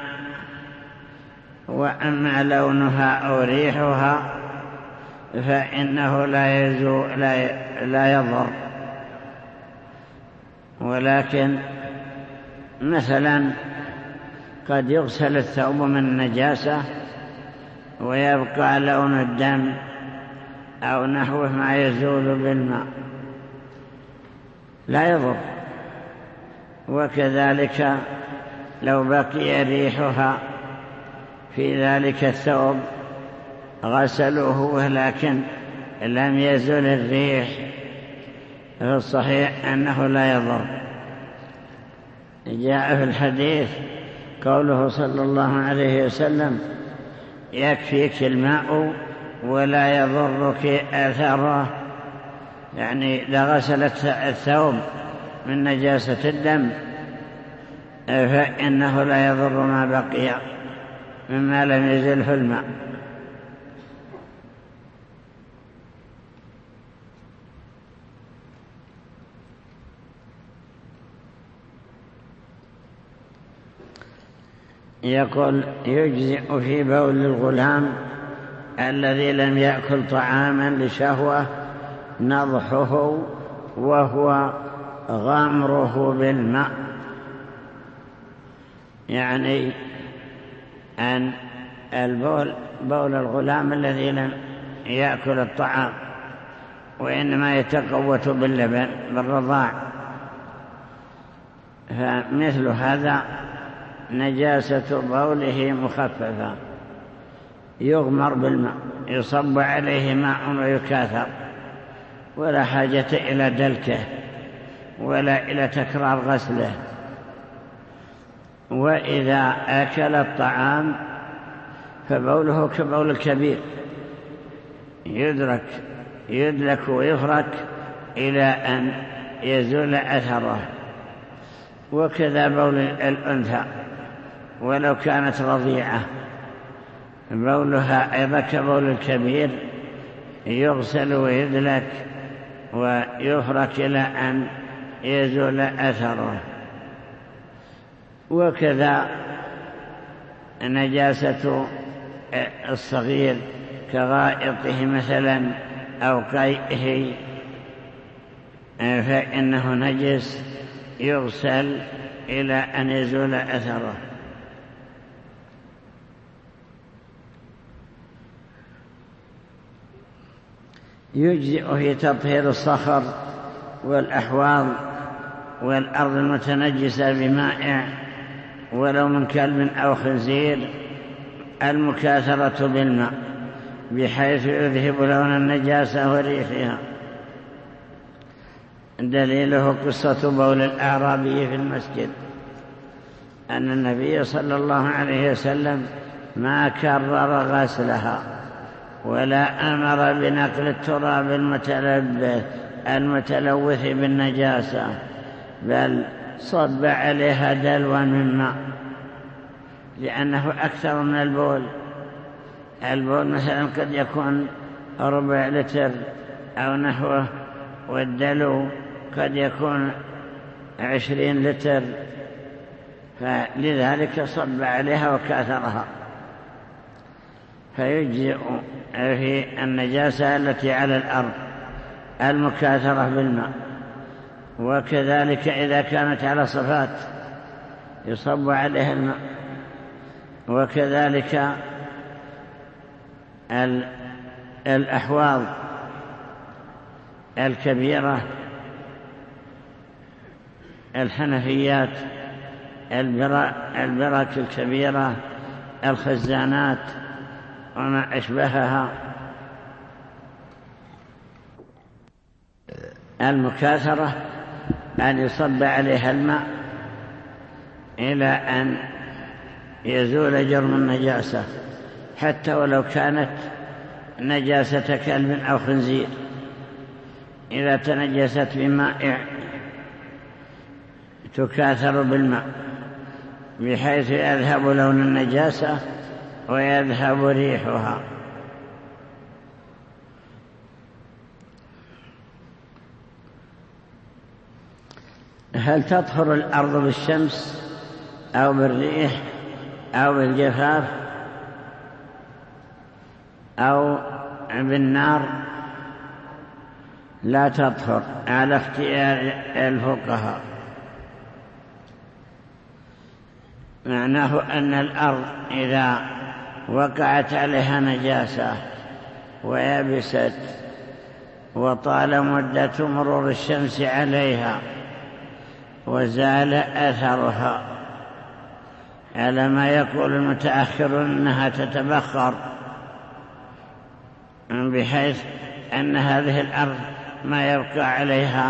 وأما لونها أو ريحها فإنه لا يضر. ولكن مثلا قد يغسل الثوب من النجاسة ويبقى لون الدم أو نحوه ما يزول بالماء لا يضر، وكذلك لو بقي ريحها في ذلك الثوب غسلوه ولكن لم يزل الريح فالصحيح أنه لا يضر. جاء في الحديث قوله صلى الله عليه وسلم يكفيك الماء ولا يضرك أثره، يعني إذا غسلت الثوب من نجاسة الدم فإنه لا يضر ما بقي مما لم يزله الماء. يقول يجزئ في بول الغلام الذي لم يأكل طعاما لشهوة نضحه وهو غمره بالماء، يعني أن بول الغلام الذي لم يأكل الطعام وإنما يتقوت باللبن بالرضاع، فمثل هذا نجاسة بوله مخففة، يغمر بالماء، يصب عليه ماء ويكاثر، ولا حاجة إلى دلكه ولا إلى تكرار غسله. وإذا أكل الطعام فبوله كبول الكبير، يدلك ويفرك إلى أن يزول أثره. وكذا بول الأنثى ولو كانت رضيعة بولها أيضا كبول الكبير، يغسل ويدلك ويفرك إلى أن يزول أثره. وكذا نجاسة الصغير كغائطه مثلا أو قيئه فإنه نجس، يغسل إلى أن يزول أثره. يجزئ في تطهير الصخر والأحواض والأرض المتنجسة بماء ولو من كلب أو خنزير المكاثرة بالماء بحيث يذهب لون النجاسة وريحها. دليله قصة بول الأعرابي في المسجد، أن النبي صلى الله عليه وسلم ما كرر غسلها ولا أمر بنقل التراب المتلوث بالنجاسة، بل صب عليها دلوا من ماء، لأنه أكثر من البول. البول مثلا قد يكون 4 لتر أو نحوه، والدلو قد يكون 20 لتر، فلذلك صب عليها وكاثرها. فيجزئ في النجاسة التي على الأرض المكاثرة بالماء. وكذلك إذا كانت على صفات يصب عليها الماء. وكذلك الأحواض الكبيرة، الحنفيات، البرك الكبيرة، الخزانات وما أشبهها، المكاثرة أن يصب عليها الماء إلى أن يزول جرم النجاسة، حتى ولو كانت نجاسة كلب أو خنزير، إذا تنجست بماء تكاثر بالماء بحيث يذهب لون النجاسة ويذهب ريحها. هل تطهر الأرض بالشمس أو بالريح أو بالجفاف أو بالنار؟ لا تطهر على اختيار الفقهاء. معناه أن الأرض إذا وقعت عليها نجاسة ويبست وطال مدة مرور الشمس عليها وزال أثرها، على ما يقول المتأخرون أنها تتبخر، بحيث أن هذه الأرض ما يبقى عليها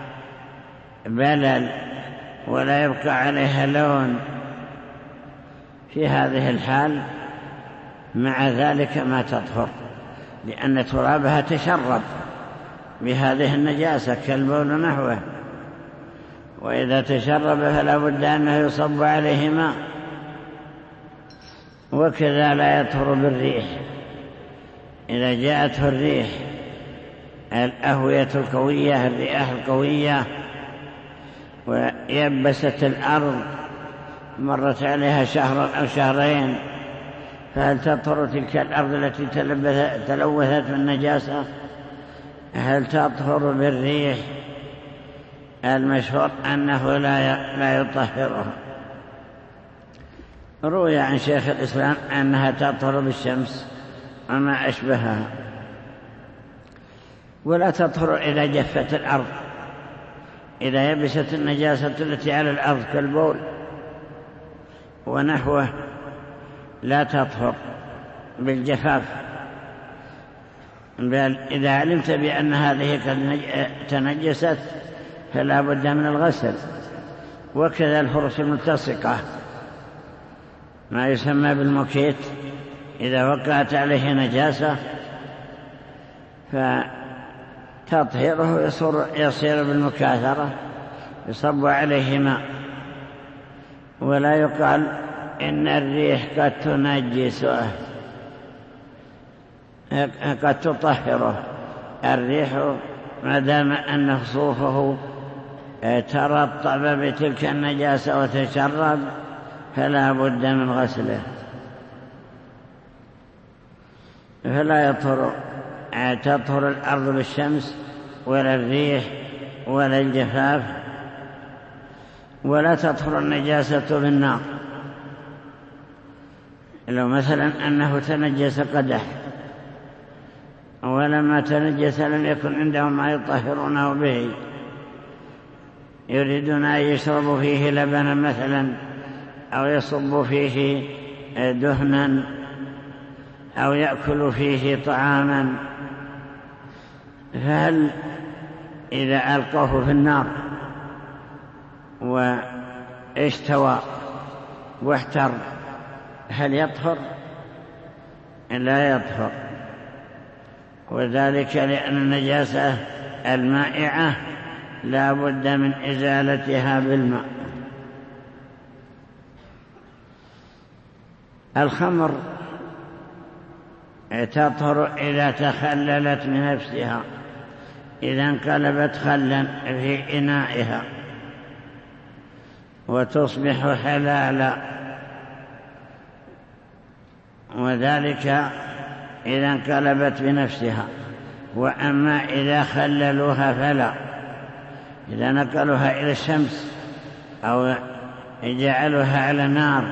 بلل ولا يبقى عليها لون، في هذه الحال مع ذلك ما تطهر، لأن ترابها تشرب بهذه النجاسة كالبول نحوه، وإذا تشرب فلا بد أنه يصب عليه ماء. وكذا لا يطهر بالريح، إذا جاءته الريح الأهوية القوية، الرياح القوية، ويبست الأرض، مرت عليها شهر أو شهرين، فهل تطهر تلك الأرض التي تلوثت بالنجاسة؟ هل تطهر بالريح؟ المشهور أنه لا يطهرها. روي عن شيخ الإسلام أنها تطهر بالشمس وما أشبهها، ولا تطهر إذا جفت الأرض، إذا يبست النجاسة التي على الأرض كالبول ونحوه لا تطهر بالجفاف، بل إذا علمت بأن هذه قد تنجست فلا بد من الغسل. وكذا الفرش الملتصقة، ما يسمى بالموكيت، إذا وقعت عليه نجاسة فتطهيره يصير بالمكاثرة، يصب عليه ماء، ولا يقال إن الريح قد تنجسه، قد تطهره. الريح ما دام أن صوفه ترطب بتلك النجاسة وتشرب فلا بد من غسله. فلا تطهر الأرض بالشمس ولا الريح ولا الجفاف، ولا تطهر النجاسة بالنار. لو مثلا أنه تنجس قدح، ولما تنجس لم يكن عندهم ما يطهرونه به، يريدون أن يشربوا فيه لبنا مثلا، أو يصبوا فيه دهنا، أو يأكلوا فيه طعاما، فهل إذا ألقوه في النار واشتوى واحتر هل يطهر؟ لا يطهر. وذلك لأن النجاسة المائعة لا بد من إزالتها بالماء. الخمر تطهر إذا تخللت من نفسها، إذا انقلبت خلا في إنائها وتصبح حلالا، وذلك إذا انقلبت بنفسها. وأما إذا خللوها فلا، إذا نقلوها إلى الشمس أو جعلوها على نار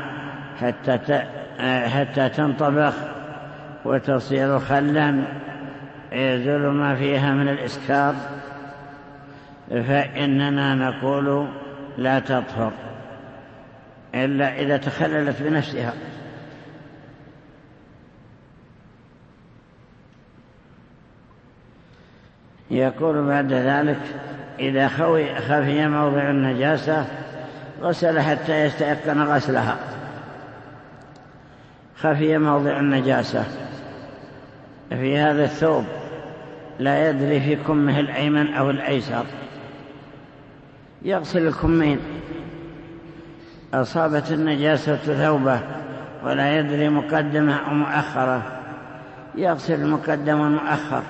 حتى تنطبخ وتصير خلا يزول ما فيها من الإسكار، فإننا نقول لا تطهر إلا إذا تخللت بنفسها. يقول بعد ذلك: إذا خفي موضع النجاسة غسل حتى يستيقن غسلها. خفي موضع النجاسة في هذا الثوب، لا يدري في كمه الأيمن أو الأيسر، يغسل الكمين. أصابت النجاسة ثوبه ولا يدري مقدمة أو مؤخرة، يغسل المقدم والمؤخر.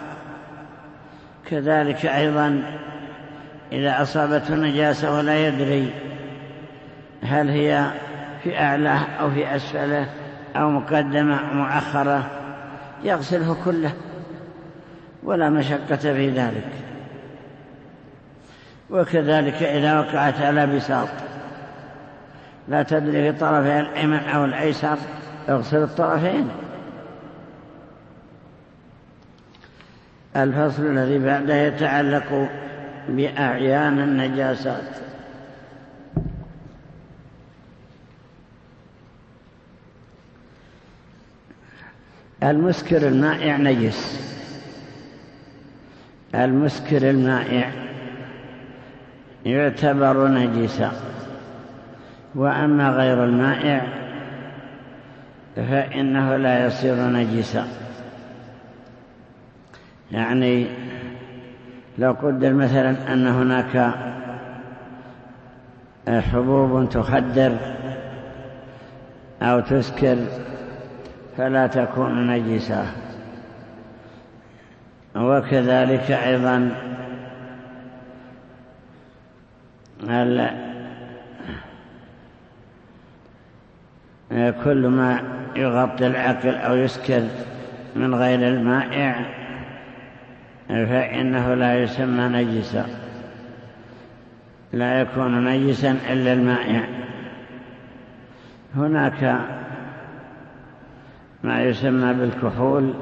كذلك أيضا إذا أصابته النجاسة ولا يدري هل هي في أعلاه أو في أسفله أو مقدمة أو مؤخرة، يغسله كله ولا مشقة في ذلك. وكذلك إذا وقعت على بساط لا تدري في طرفها الأيمن أو الأيسر، يغسل الطرفين. الفصل الذي بعده يتعلق بأعيان النجاسات. المسكر المائع نجس. المسكر المائع يعتبر نجسا، وأما غير المائع فإنه لا يصير نجسا. يعني لو قدر مثلا أن هناك حبوب تخدر أو تسكر فلا تكون نجسة. وكذلك أيضا كل ما يغطي العقل أو يسكر من غير المائع فإنه لا يسمى نجسا، لا يكون نجسا إلا المائع. هناك ما يسمى بالكحول.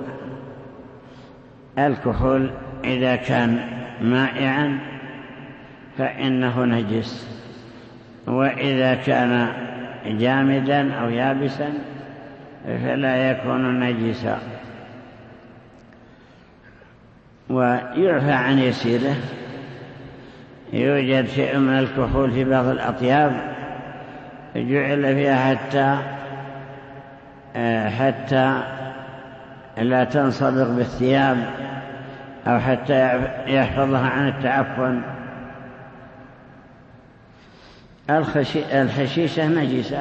الكحول إذا كان مائعا فإنه نجس، وإذا كان جامدا أو يابسا فلا يكون نجسا. ويعفى عن يسيره. يوجد شيء من الكحول في بعض الأطياب جعل فيها حتى لا تنصبغ بالثياب أو حتى يحفظها عن التعفن. الحشيشة نجسة،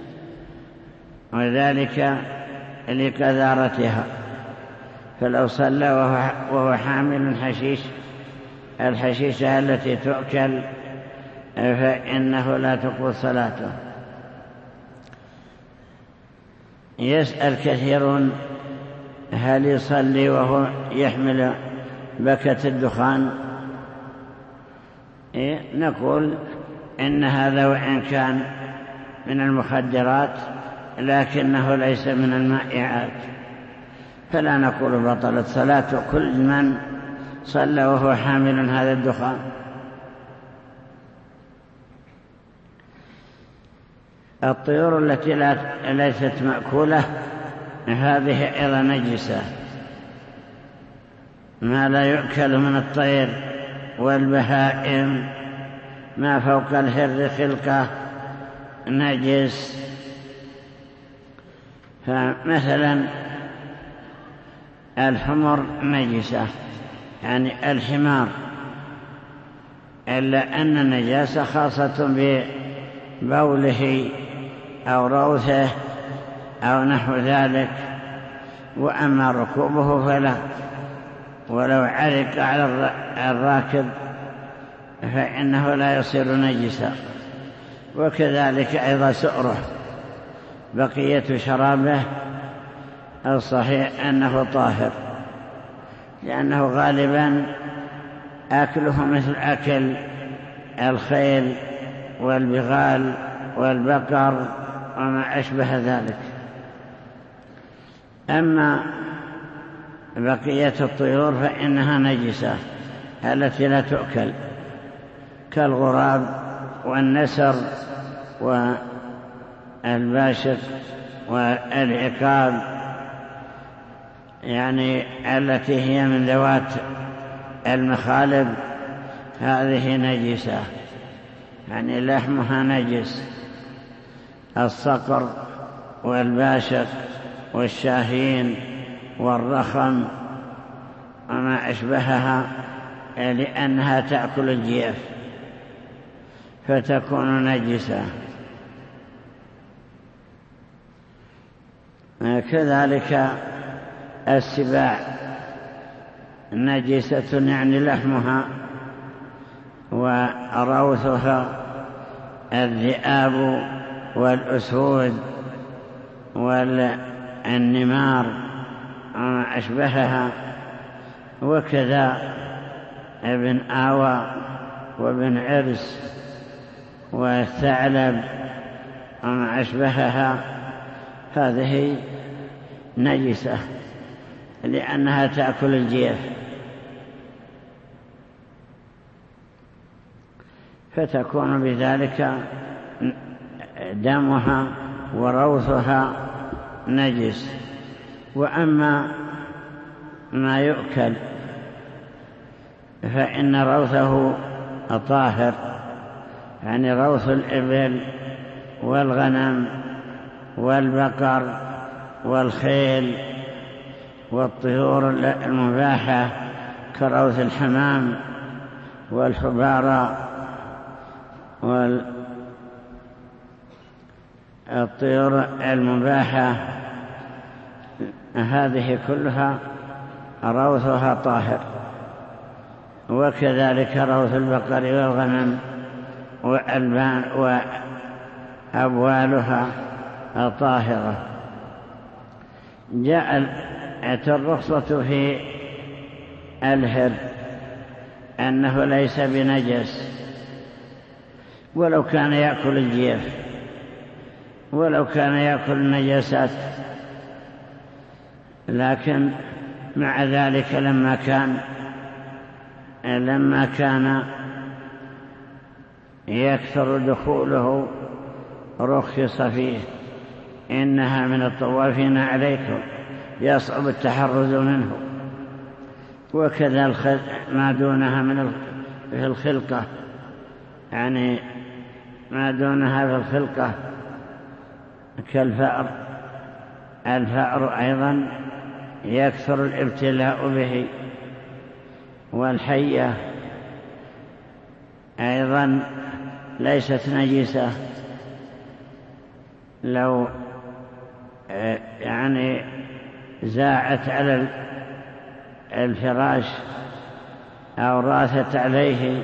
وذلك لكثارتها، فلو صلى وهو حامل حشيش، الحشيشة التي تؤكل، فإنه لا تقبل صلاته. يسأل كثيرون هل يصلي وهو يحمل بكة الدخان؟ نقول إن هذا وإن كان من المخدرات لكنه ليس من المائعات، فلا نقول بطلت صلاة كل من صلى وهو حامل هذا الدخان. الطيور التي ليست مأكولة هذه أيضا نجسة. ما لا يؤكل من الطير والبهائم ما فوق الهر خلقة نجس. فمثلا الحمر نجسة، يعني الحمار، إلا أن النجاسة خاصة ببوله أو روثه أو نحو ذلك، وأما ركوبه فلا، ولو عرق على الراكب فإنه لا يصير نجسا. وكذلك أيضا سؤره، بقية شرابه الصحيح أنه طاهر، لأنه غالبا أكله مثل أكل الخيل والبغال والبقر وما أشبه ذلك. أما بقية الطيور فإنها نجسة التي لا تؤكل، كالغراب والنسر والباشق والعقاب، يعني التي هي من ذوات المخالب، هذه نجسة، يعني لحمها نجس. الصقر والباشق والشاهين والرخم وما أشبهها، لأنها تأكل الجيف فتكون نجسة. كذلك السباع نجسة، يعني لحمها وروثها، الذئاب والأسود والنمار وما أشبهها، وكذا ابن آوى وابن عرس والثعلب وما أشبهها، هذه نجسة لأنها تأكل الجيف، فتكون بذلك دمها وروثها نجس. وأما ما يؤكل فإن روثه طاهر، يعني روث الإبل والغنم والبقر والخيل والطيور المباحة كروث الحمام والحبارة الطيور المباحة هذه كلها روثها طاهر، وكذلك روث البقر والغنم وأبوالها طاهرة. جاءت الرخصة في الهر أنه ليس بنجس ولو كان يأكل الجيف، ولو كان يأكل النجاسات، لكن مع ذلك لما كان يكثر دخوله رخص فيه. إنها من الطوافين عليكم يصعب التحرز منه. وكذا ما دونها في الخلقة، يعني ما دونها في الخلقة كالفأر. الفأر أيضا يكثر الابتلاء به، والحية أيضا ليست نجسة، لو يعني زاعت على الفراش أو راثت عليه.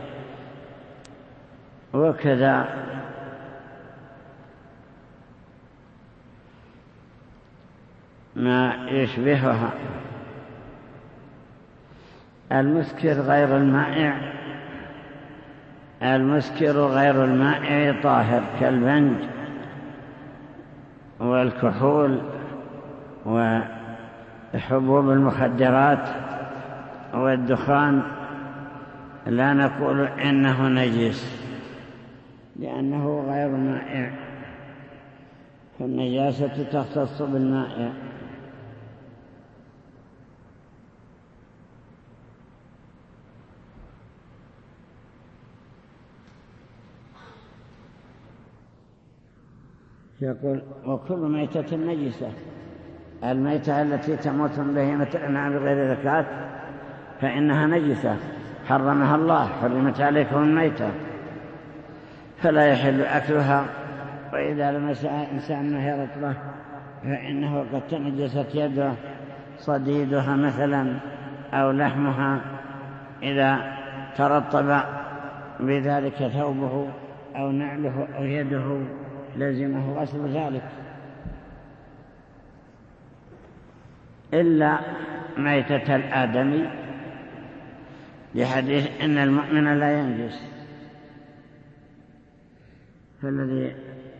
وكذا ما يشبهها. المسكر غير المائع طاهر، كالبنج والكحول وحبوب المخدرات والدخان. لا نقول إنه نجس لأنه غير مائع، فالنجاسة تختص بالمائع. يقول: وكل ميتة نجسة. الميتة التي تموت من بهيمة الأنعام بغير زكاة فإنها نجسة، حرمها الله، حرمت عليكم الميتة، فلا يحل أكلها. وإذا لمس إنسان ما هي رطبة فإنه قد تنجست يده، صديدها مثلا أو لحمها، إذا ترطب بذلك ثوبه أو نعله أو يده لزمه غسل ذلك، إلا ميتة الآدمي، لحديث إن المؤمن لا ينجس. فالذي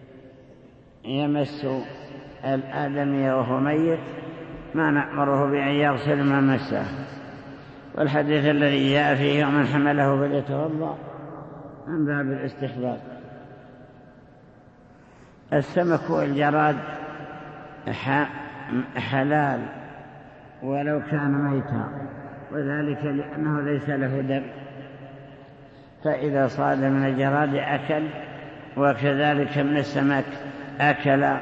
يمس الآدمي وهو ميت ما نأمره بأن يغسل ما مسه. والحديث الذي جاء فيه: ومن حمله فليتوضأ، من باب الاستحباب. السمك والجراد حلال ولو كان ميتا، وذلك لأنه ليس له دم، فإذا صاد من الجراد أكل، وكذلك من السمك أكل.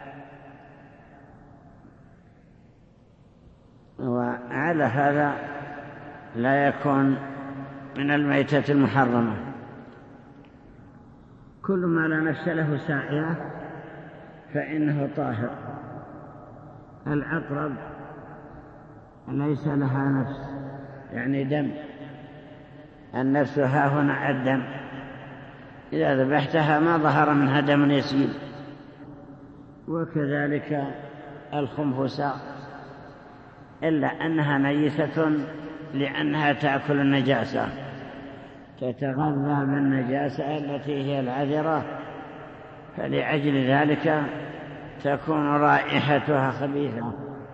وعلى هذا لا يكون من الميتة المحرمة. كل ما لا نفس له سائرة فإنه طاهر. العقرب ليس لها نفس، يعني دم، النفس ها هنا الدم، إذا ذبحتها ما ظهر منها دم يسيل. وكذلك الخنفساء، إلا أنها نجسة لأنها تأكل النجاسة، تتغذى بالنجاسة التي هي العذرة، فلأجل ذلك تكون رائحتها خبيثة.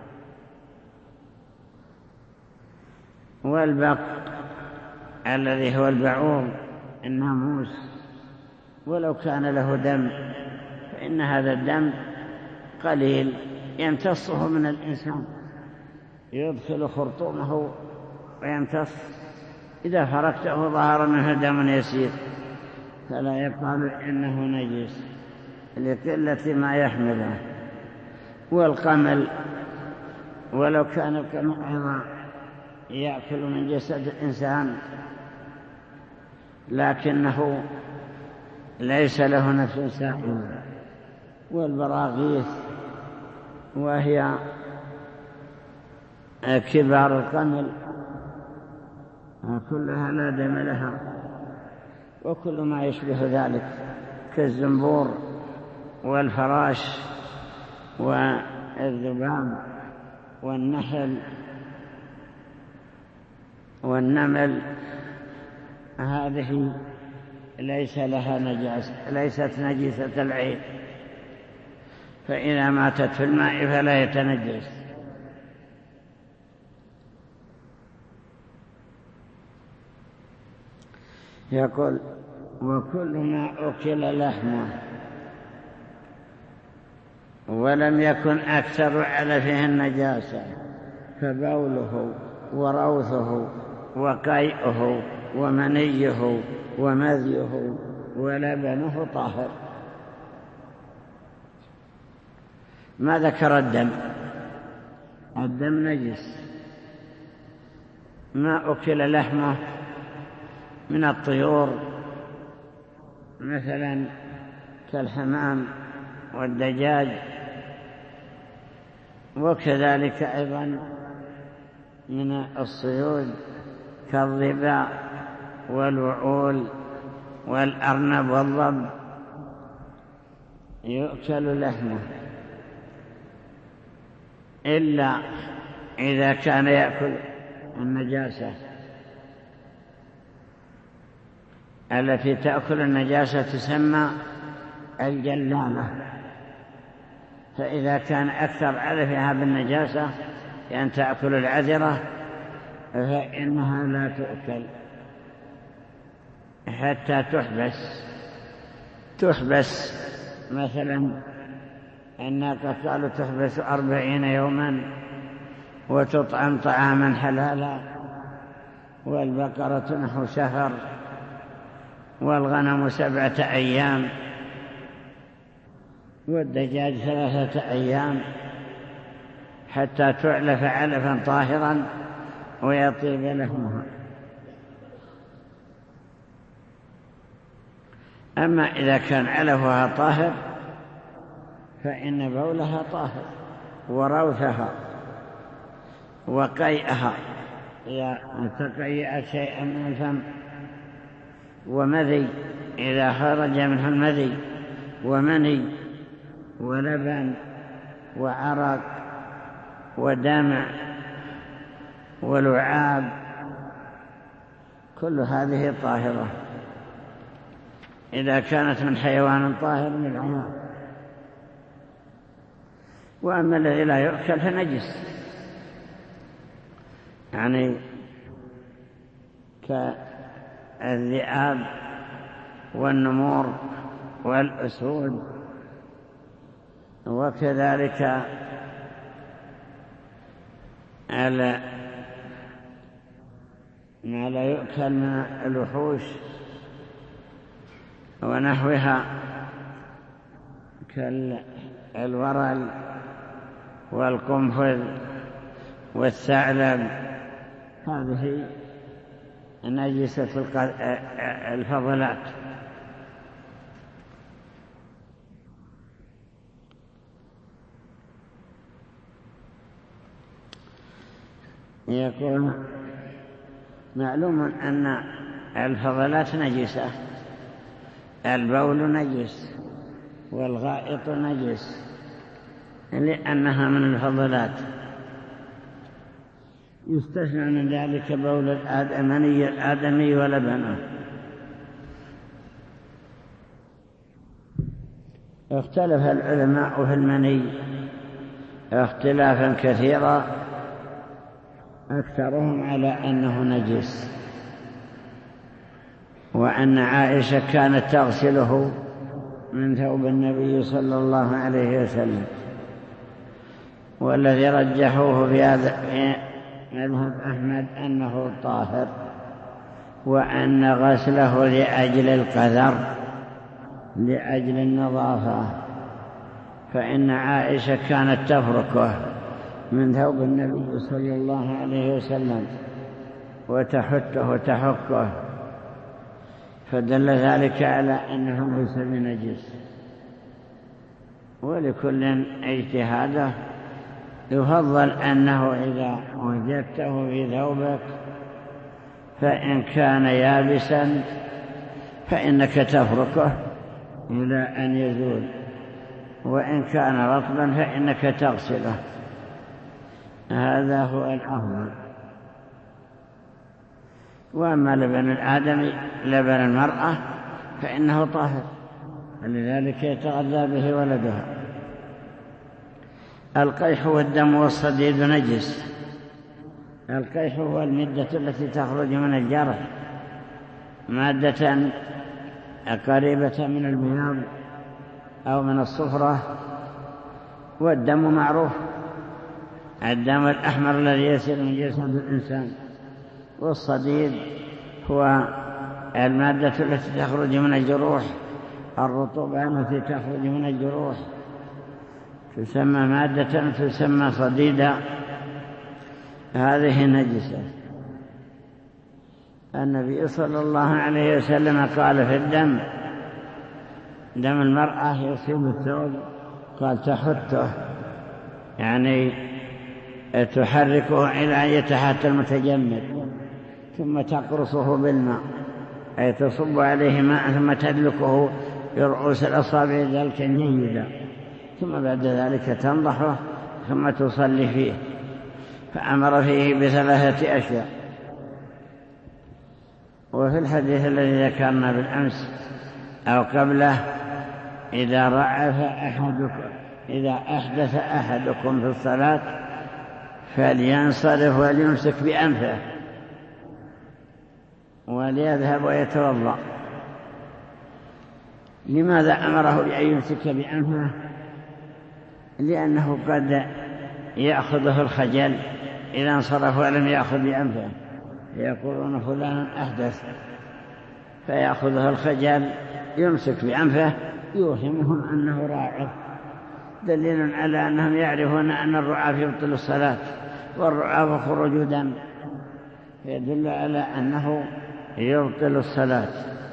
والبق الذي هو البعوض، الناموس، ولو كان له دم فإن هذا الدم قليل يمتصه من الإنسان، يدخل خرطومه ويمتص، إذا فركته ظهر منه دم يسير، فلا يقال إنه نجس لقلة ما يحمله. والقمل ولو كان القمل أيضا يأكل من جسد الإنسان لكنه ليس له نفس سائلة، والبراغيث وهي كبار القمل كلها لا دم لها، وكل ما يشبه ذلك كالزنبور والفراش والذباب والنحل والنمل، هذه ليس لها ليست نجسة العين، فإذا ماتت في الماء فلا يتنجس. يقول وكل ما أكل لحمه ولم يكن أكثر علفه النجاسة فبوله وروثه وقيئه ومنيه ومذيه ولبنه طاهر. ما ذكر الدم نجس. ما أكل لحمه من الطيور مثلا كالحمام والدجاج، وكذلك أيضا من الصيود كالظباء والوعول والأرنب والضب يؤكل لحمه، إلا إذا كان يأكل النجاسة التي تأكل النجاسة تسمى الجلالة، فإذا كان أكثر علفها بالنجاسة يعني تأكل العذرة فإنها لا تؤكل حتى تحبس. مثلا الناقة قالوا تحبس 40 يوما وتطعم طعاما حلالا، والبقرة نحو شهر، والغنم 7 أيام، والدجاج 3 أيام حتى تعلف علفا طاهرا ويطيب لحمها. أما إذا كان علفها طاهر فإن بولها طاهر، وروثها وقيئها إذا تقيأ شيئا من الفم، ومذي إذا خرج منه المذي، ومني ولبن وعرق ودمع ولعاب، كل هذه طاهرة إذا كانت من حيوان طاهر من العمار. وأما الذي لا يؤكل فنجس، يعني كالذئاب والنمور والأسود، وكذلك ما لا يؤكل من الوحوش ونحوها كالورل والقنفذ والثعلب، هذه نجسة الفضلات. يقول معلوم أن الفضلات نجسة، البول نجس والغائط نجس لأنها من الفضلات، يستثنى من ذلك بول الآدمي ولبنه. اختلف العلماء في المني اختلافا كثيرا، أكثرهم على أنه نجس، وأن عائشة كانت تغسله من ثوب النبي صلى الله عليه وسلم، والذي رجحوه في هذا مذهب أحمد أنه طاهر، وأن غسله لأجل القذر لأجل النظافة، فإن عائشة كانت تفركه من ثوب النبي صلى الله عليه وسلم وتحته وتحكه، فدل ذلك على أنه ليس بنجس. ولكل اجتهاده. يفضل أنه إذا وجدته في ثوبك فإن كان يابسا فإنك تفركه إلى أن يزول، وإن كان رطبا فإنك تغسله. هذا هو الأفضل. وأما لبن الآدمي لبن المرأة فإنه طاهر، لذلك يتغذى به ولدها. القيح والدم والصديد نجس. القيح هو المادة التي تخرج من الجرح، مادة قريبة من البياض أو من الصفرة. والدم معروف، الدم الأحمر الذي يسيل من جسد الإنسان. والصديد هو المادة التي تخرج من الجروح، الرطوبة التي تخرج من الجروح تسمى مادة تسمى صديدا. هذه نجسة. النبي صلى الله عليه وسلم قال في الدم، دم المرأة يصيب الثوب، قال تحته، يعني تحركه إلى أن يتحت المتجمد، ثم تقرصه بالماء، أي تصب عليه ماء ثم تدلكه برؤوس الأصابع ذلك جيدا، ثم بعد ذلك تنضحه ثم تصلي فيه. فأمر فيه بثلاثة أشياء. وفي الحديث الذي ذكرنا بالأمس أو قبله، إذا أحدث أحدكم في الصلاة فلينصرف وليمسك بأنفه وليذهب ويتوضأ. لماذا أمره بأن يمسك بأنفه؟ لأنه قد يأخذه الخجل إذا انصرف ولم يأخذ بأنفه، يقولون فلان أحدث، فيأخذه الخجل يمسك بأنفه يوهمهم أنه راعف، دليل على أنهم يعرفون أن الرعاف يبطل الصلاة، والرعاف خروج دم، يدل على أنه يبطل الصلاة.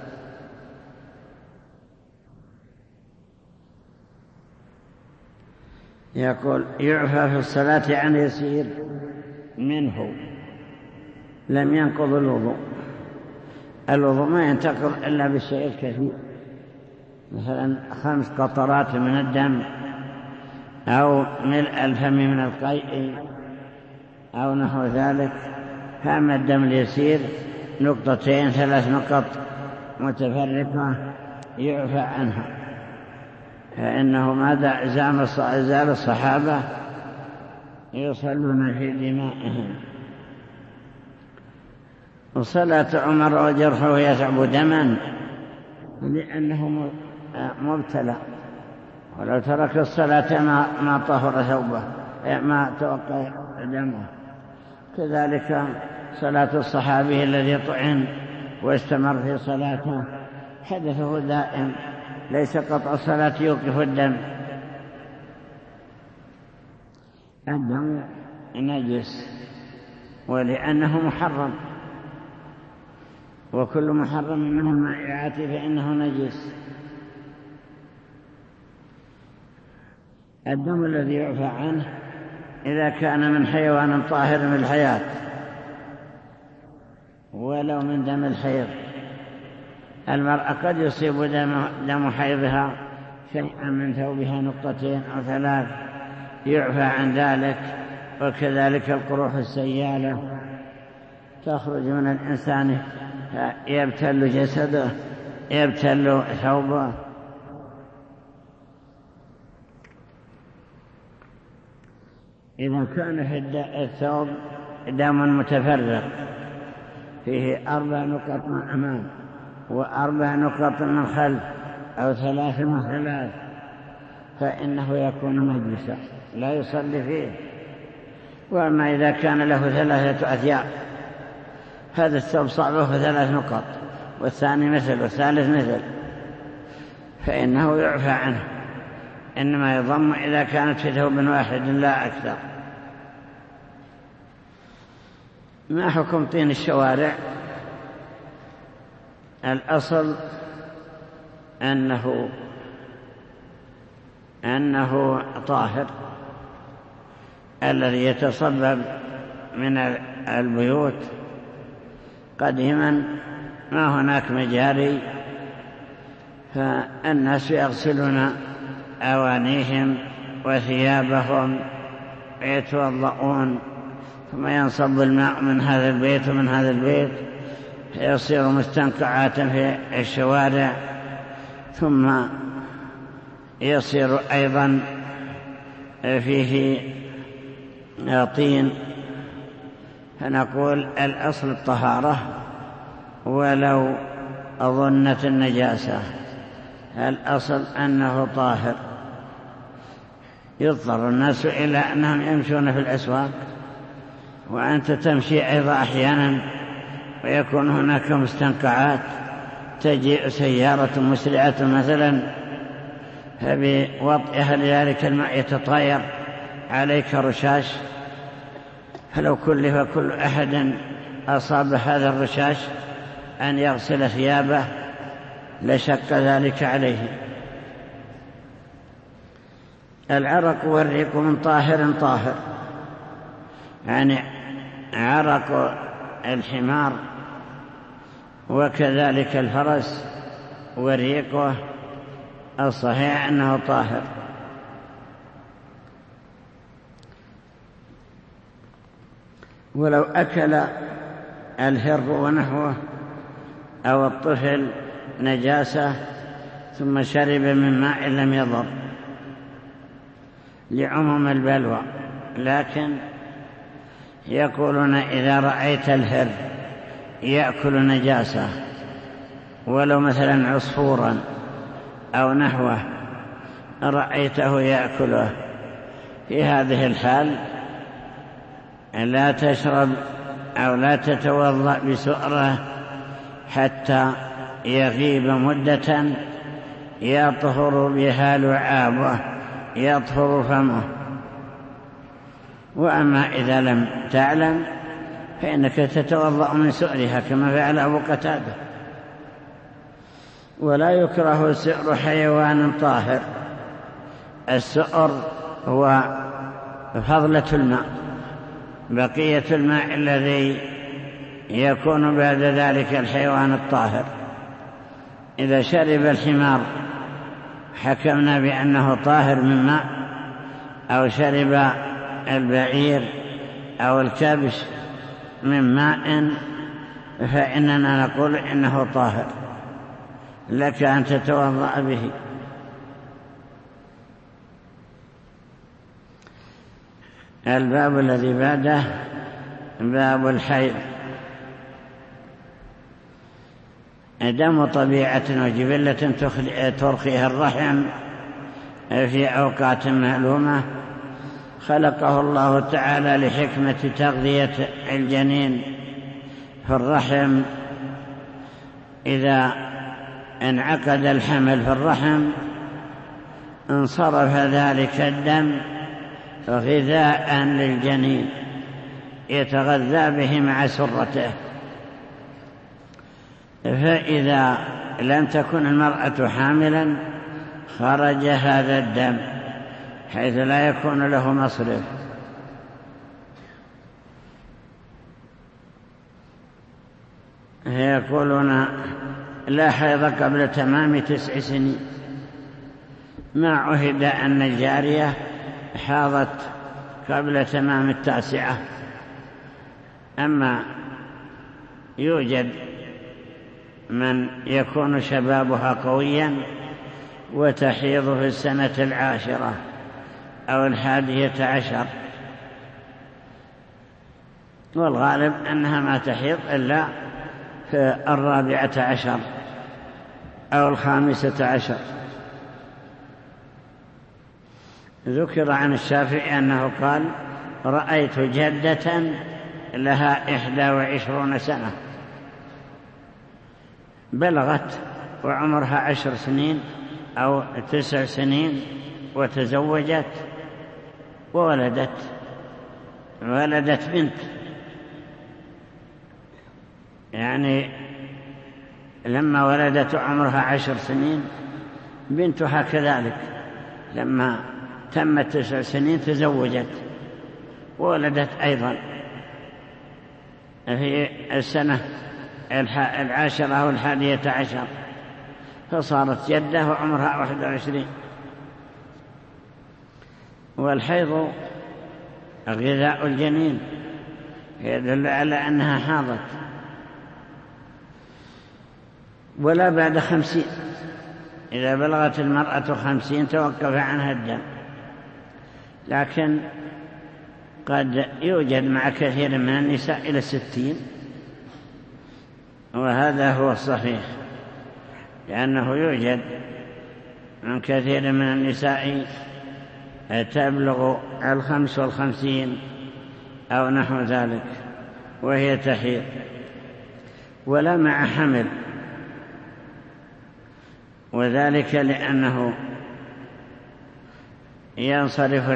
يقول يعفى في الصلاة عن يسير منه لم ينقض الوضوء. الوضوء ما ينتقض إلا بالشيء الكثير، مثلا 5 قطرات من الدم، أو ملء الفم من القيء، أو نحو ذلك. فأما الدم اليسير 2 3 نقط متفرقة يعفى عنها، فإنه ما زال الصحابة يصلون في دمائهم. وصلاة عمر وجرحه يثعب دما لأنه مبتلى، ولو ترك الصلاة ما طهر ثوبه، ما توقع دمه. كذلك صلاة الصحابي الذي طعن واستمر في صلاته حدثه دائم، ليس قطع الصلاة يوقف الدم. الدم نجس ولأنه محرم، وكل محرم من المائعات فإنه نجس. الدم الذي يعفى عنه إذا كان من حيوان طاهر من الحياة، ولو من دم الحيض. المرأة قد يصيب دم حيضها شيئا من ثوبها 2 أو 3 يعفى عن ذلك. وكذلك القروح السيالة تخرج من الإنسان يبتل جسده، يبتل ثوبه. إذا كان في الثوب دم متفرق فيه 4 نقط من أمام و4 نقط من خلف أو 3 من خلاف فإنه يكون نجسا لا يصلي فيه. وأما إذا كان له 3 أثياب، هذا الثوب صعبه 3 نقط، والثاني مثل والثالث مثل، فإنه يعفى عنه، إنما يضم إذا كانت في ثوب واحد لا أكثر. ما حكم طين الشوارع؟ الأصل أنه أنه طاهر الذي يتصبب من البيوت قديما ما هناك مجاري، فالناس يغسلون أوانيهم وثيابهم ويتوضؤون، ثم ينصب الماء من هذا البيت ومن هذا البيت يصير مستنقعات في الشوارع، ثم يصير أيضا فيه طين. فنقول الأصل الطهارة ولو ظنت النجاسة، الأصل أنه طاهر. يضطر الناس إلى أنهم يمشون في الأسواق، وأنت تمشي أيضا أحيانا ويكون هناك مستنقعات، تجيء سيارة مسرعة مثلا فبوطئها لذلك الماء يتطاير عليك رشاش، فلو كلف كل أحد أصاب هذا الرشاش أن يغسل ثيابه لشق ذلك عليه. العرق والريق من طاهر طاهر، يعني عرق الحمار وكذلك الفرس وريقه الصحيح أنه طاهر. ولو أكل الهر ونحوه أو الطفل نجاسة ثم شرب من ماء لم يضر لعموم البلوى، لكن يقولون إذا رأيت الهر يأكل نجاسة ولو مثلا عصفورا أو نحوه رأيته يأكله، في هذه الحال لا تشرب أو لا تتوضأ بسؤره حتى يغيب مدة يطهر بها لعابه، يطهر فمه. وأما إذا لم تعلم فإنك تتوضأ من سؤرها كما فعل أبو قتادة. ولا يكره سؤر حيوان طاهر. السؤر هو فضلة الماء، بقية الماء الذي يكون بعد ذلك الحيوان الطاهر. إذا شرب الحمار حكمنا بأنه طاهر من ماء، أو شرب البعير أو الكبش من ماء فإننا نقول إنه طاهر، لك أن تتوضأ به. الباب الذي بعده باب الحيض. دم طبيعة وجبلة ترخيها الرحم في أوقات معلومة، خلقه الله تعالى لحكمة تغذية الجنين في الرحم. إذا انعقد الحمل في الرحم انصرف ذلك الدم غذاء للجنين يتغذى به مع سرته. فإذا لم تكن المرأة حاملا خرج هذا الدم حيث لا يكون له مصرف. يقولون لا حيض قبل تمام 9 سنين، ما عهد أن الجارية حاضت قبل تمام 9. أما يوجد من يكون شبابها قويا وتحيض في السنة 10 أو 11، والغالب أنها ما تحيض إلا في 14 أو 15. ذكر عن الشافعي أنه قال: رأيت جدة لها 21 سنة بلغت وعمرها 10 سنين أو 9 سنين وتزوجت وولدت بنت، يعني لما ولدت عمرها 10 سنين بنتها كذلك لما تمت 9 سنين تزوجت وولدت أيضا في السنة 10 أو 11، فصارت جدة وعمرها 21. والحيض غذاء الجنين يدل على أنها حاضت، ولا بعد 50. إذا بلغت المرأة 50 توقف عنها الدم، لكن قد يوجد مع كثير من النساء إلى 60، وهذا هو الصحيح، لأنه يوجد من كثير من النساء تبلغ 55 أو نحو ذلك وهي تحيض، ولا مع حمل، وذلك لأنه ينصرف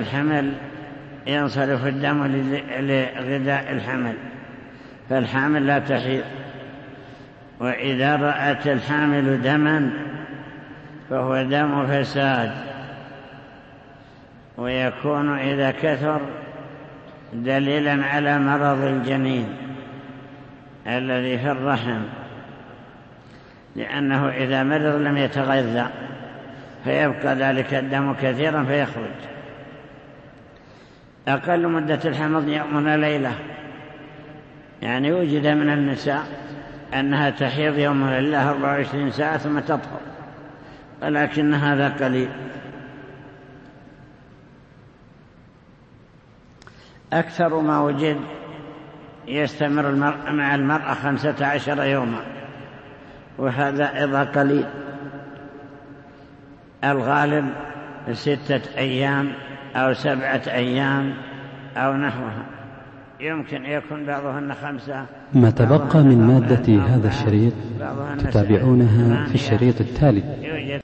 الدم لغذاء الحمل، فالحامل لا تحيض. وإذا رأت الحامل دما فهو دم فساد، ويكون إذا كثر دليلا على مرض الجنين الذي في الرحم، لأنه إذا مرض لم يتغذى فيبقى ذلك الدم كثيرا فيخرج. أقل مدة الحمض يوم وليلة، يعني وجد من النساء أنها تحيض يوم وليلة 24 ساعة ثم تطهر، ولكن هذا قليل. أكثر ما وجد يستمر مع المرأة 15 يوما، وهذا أيضا قليل. الغالب 6 أيام أو 7 أيام أو نحوها، يمكن يكون بعضهن 5. ما تبقى من مادة هذا الشريط تتابعونها في الشريط التالي.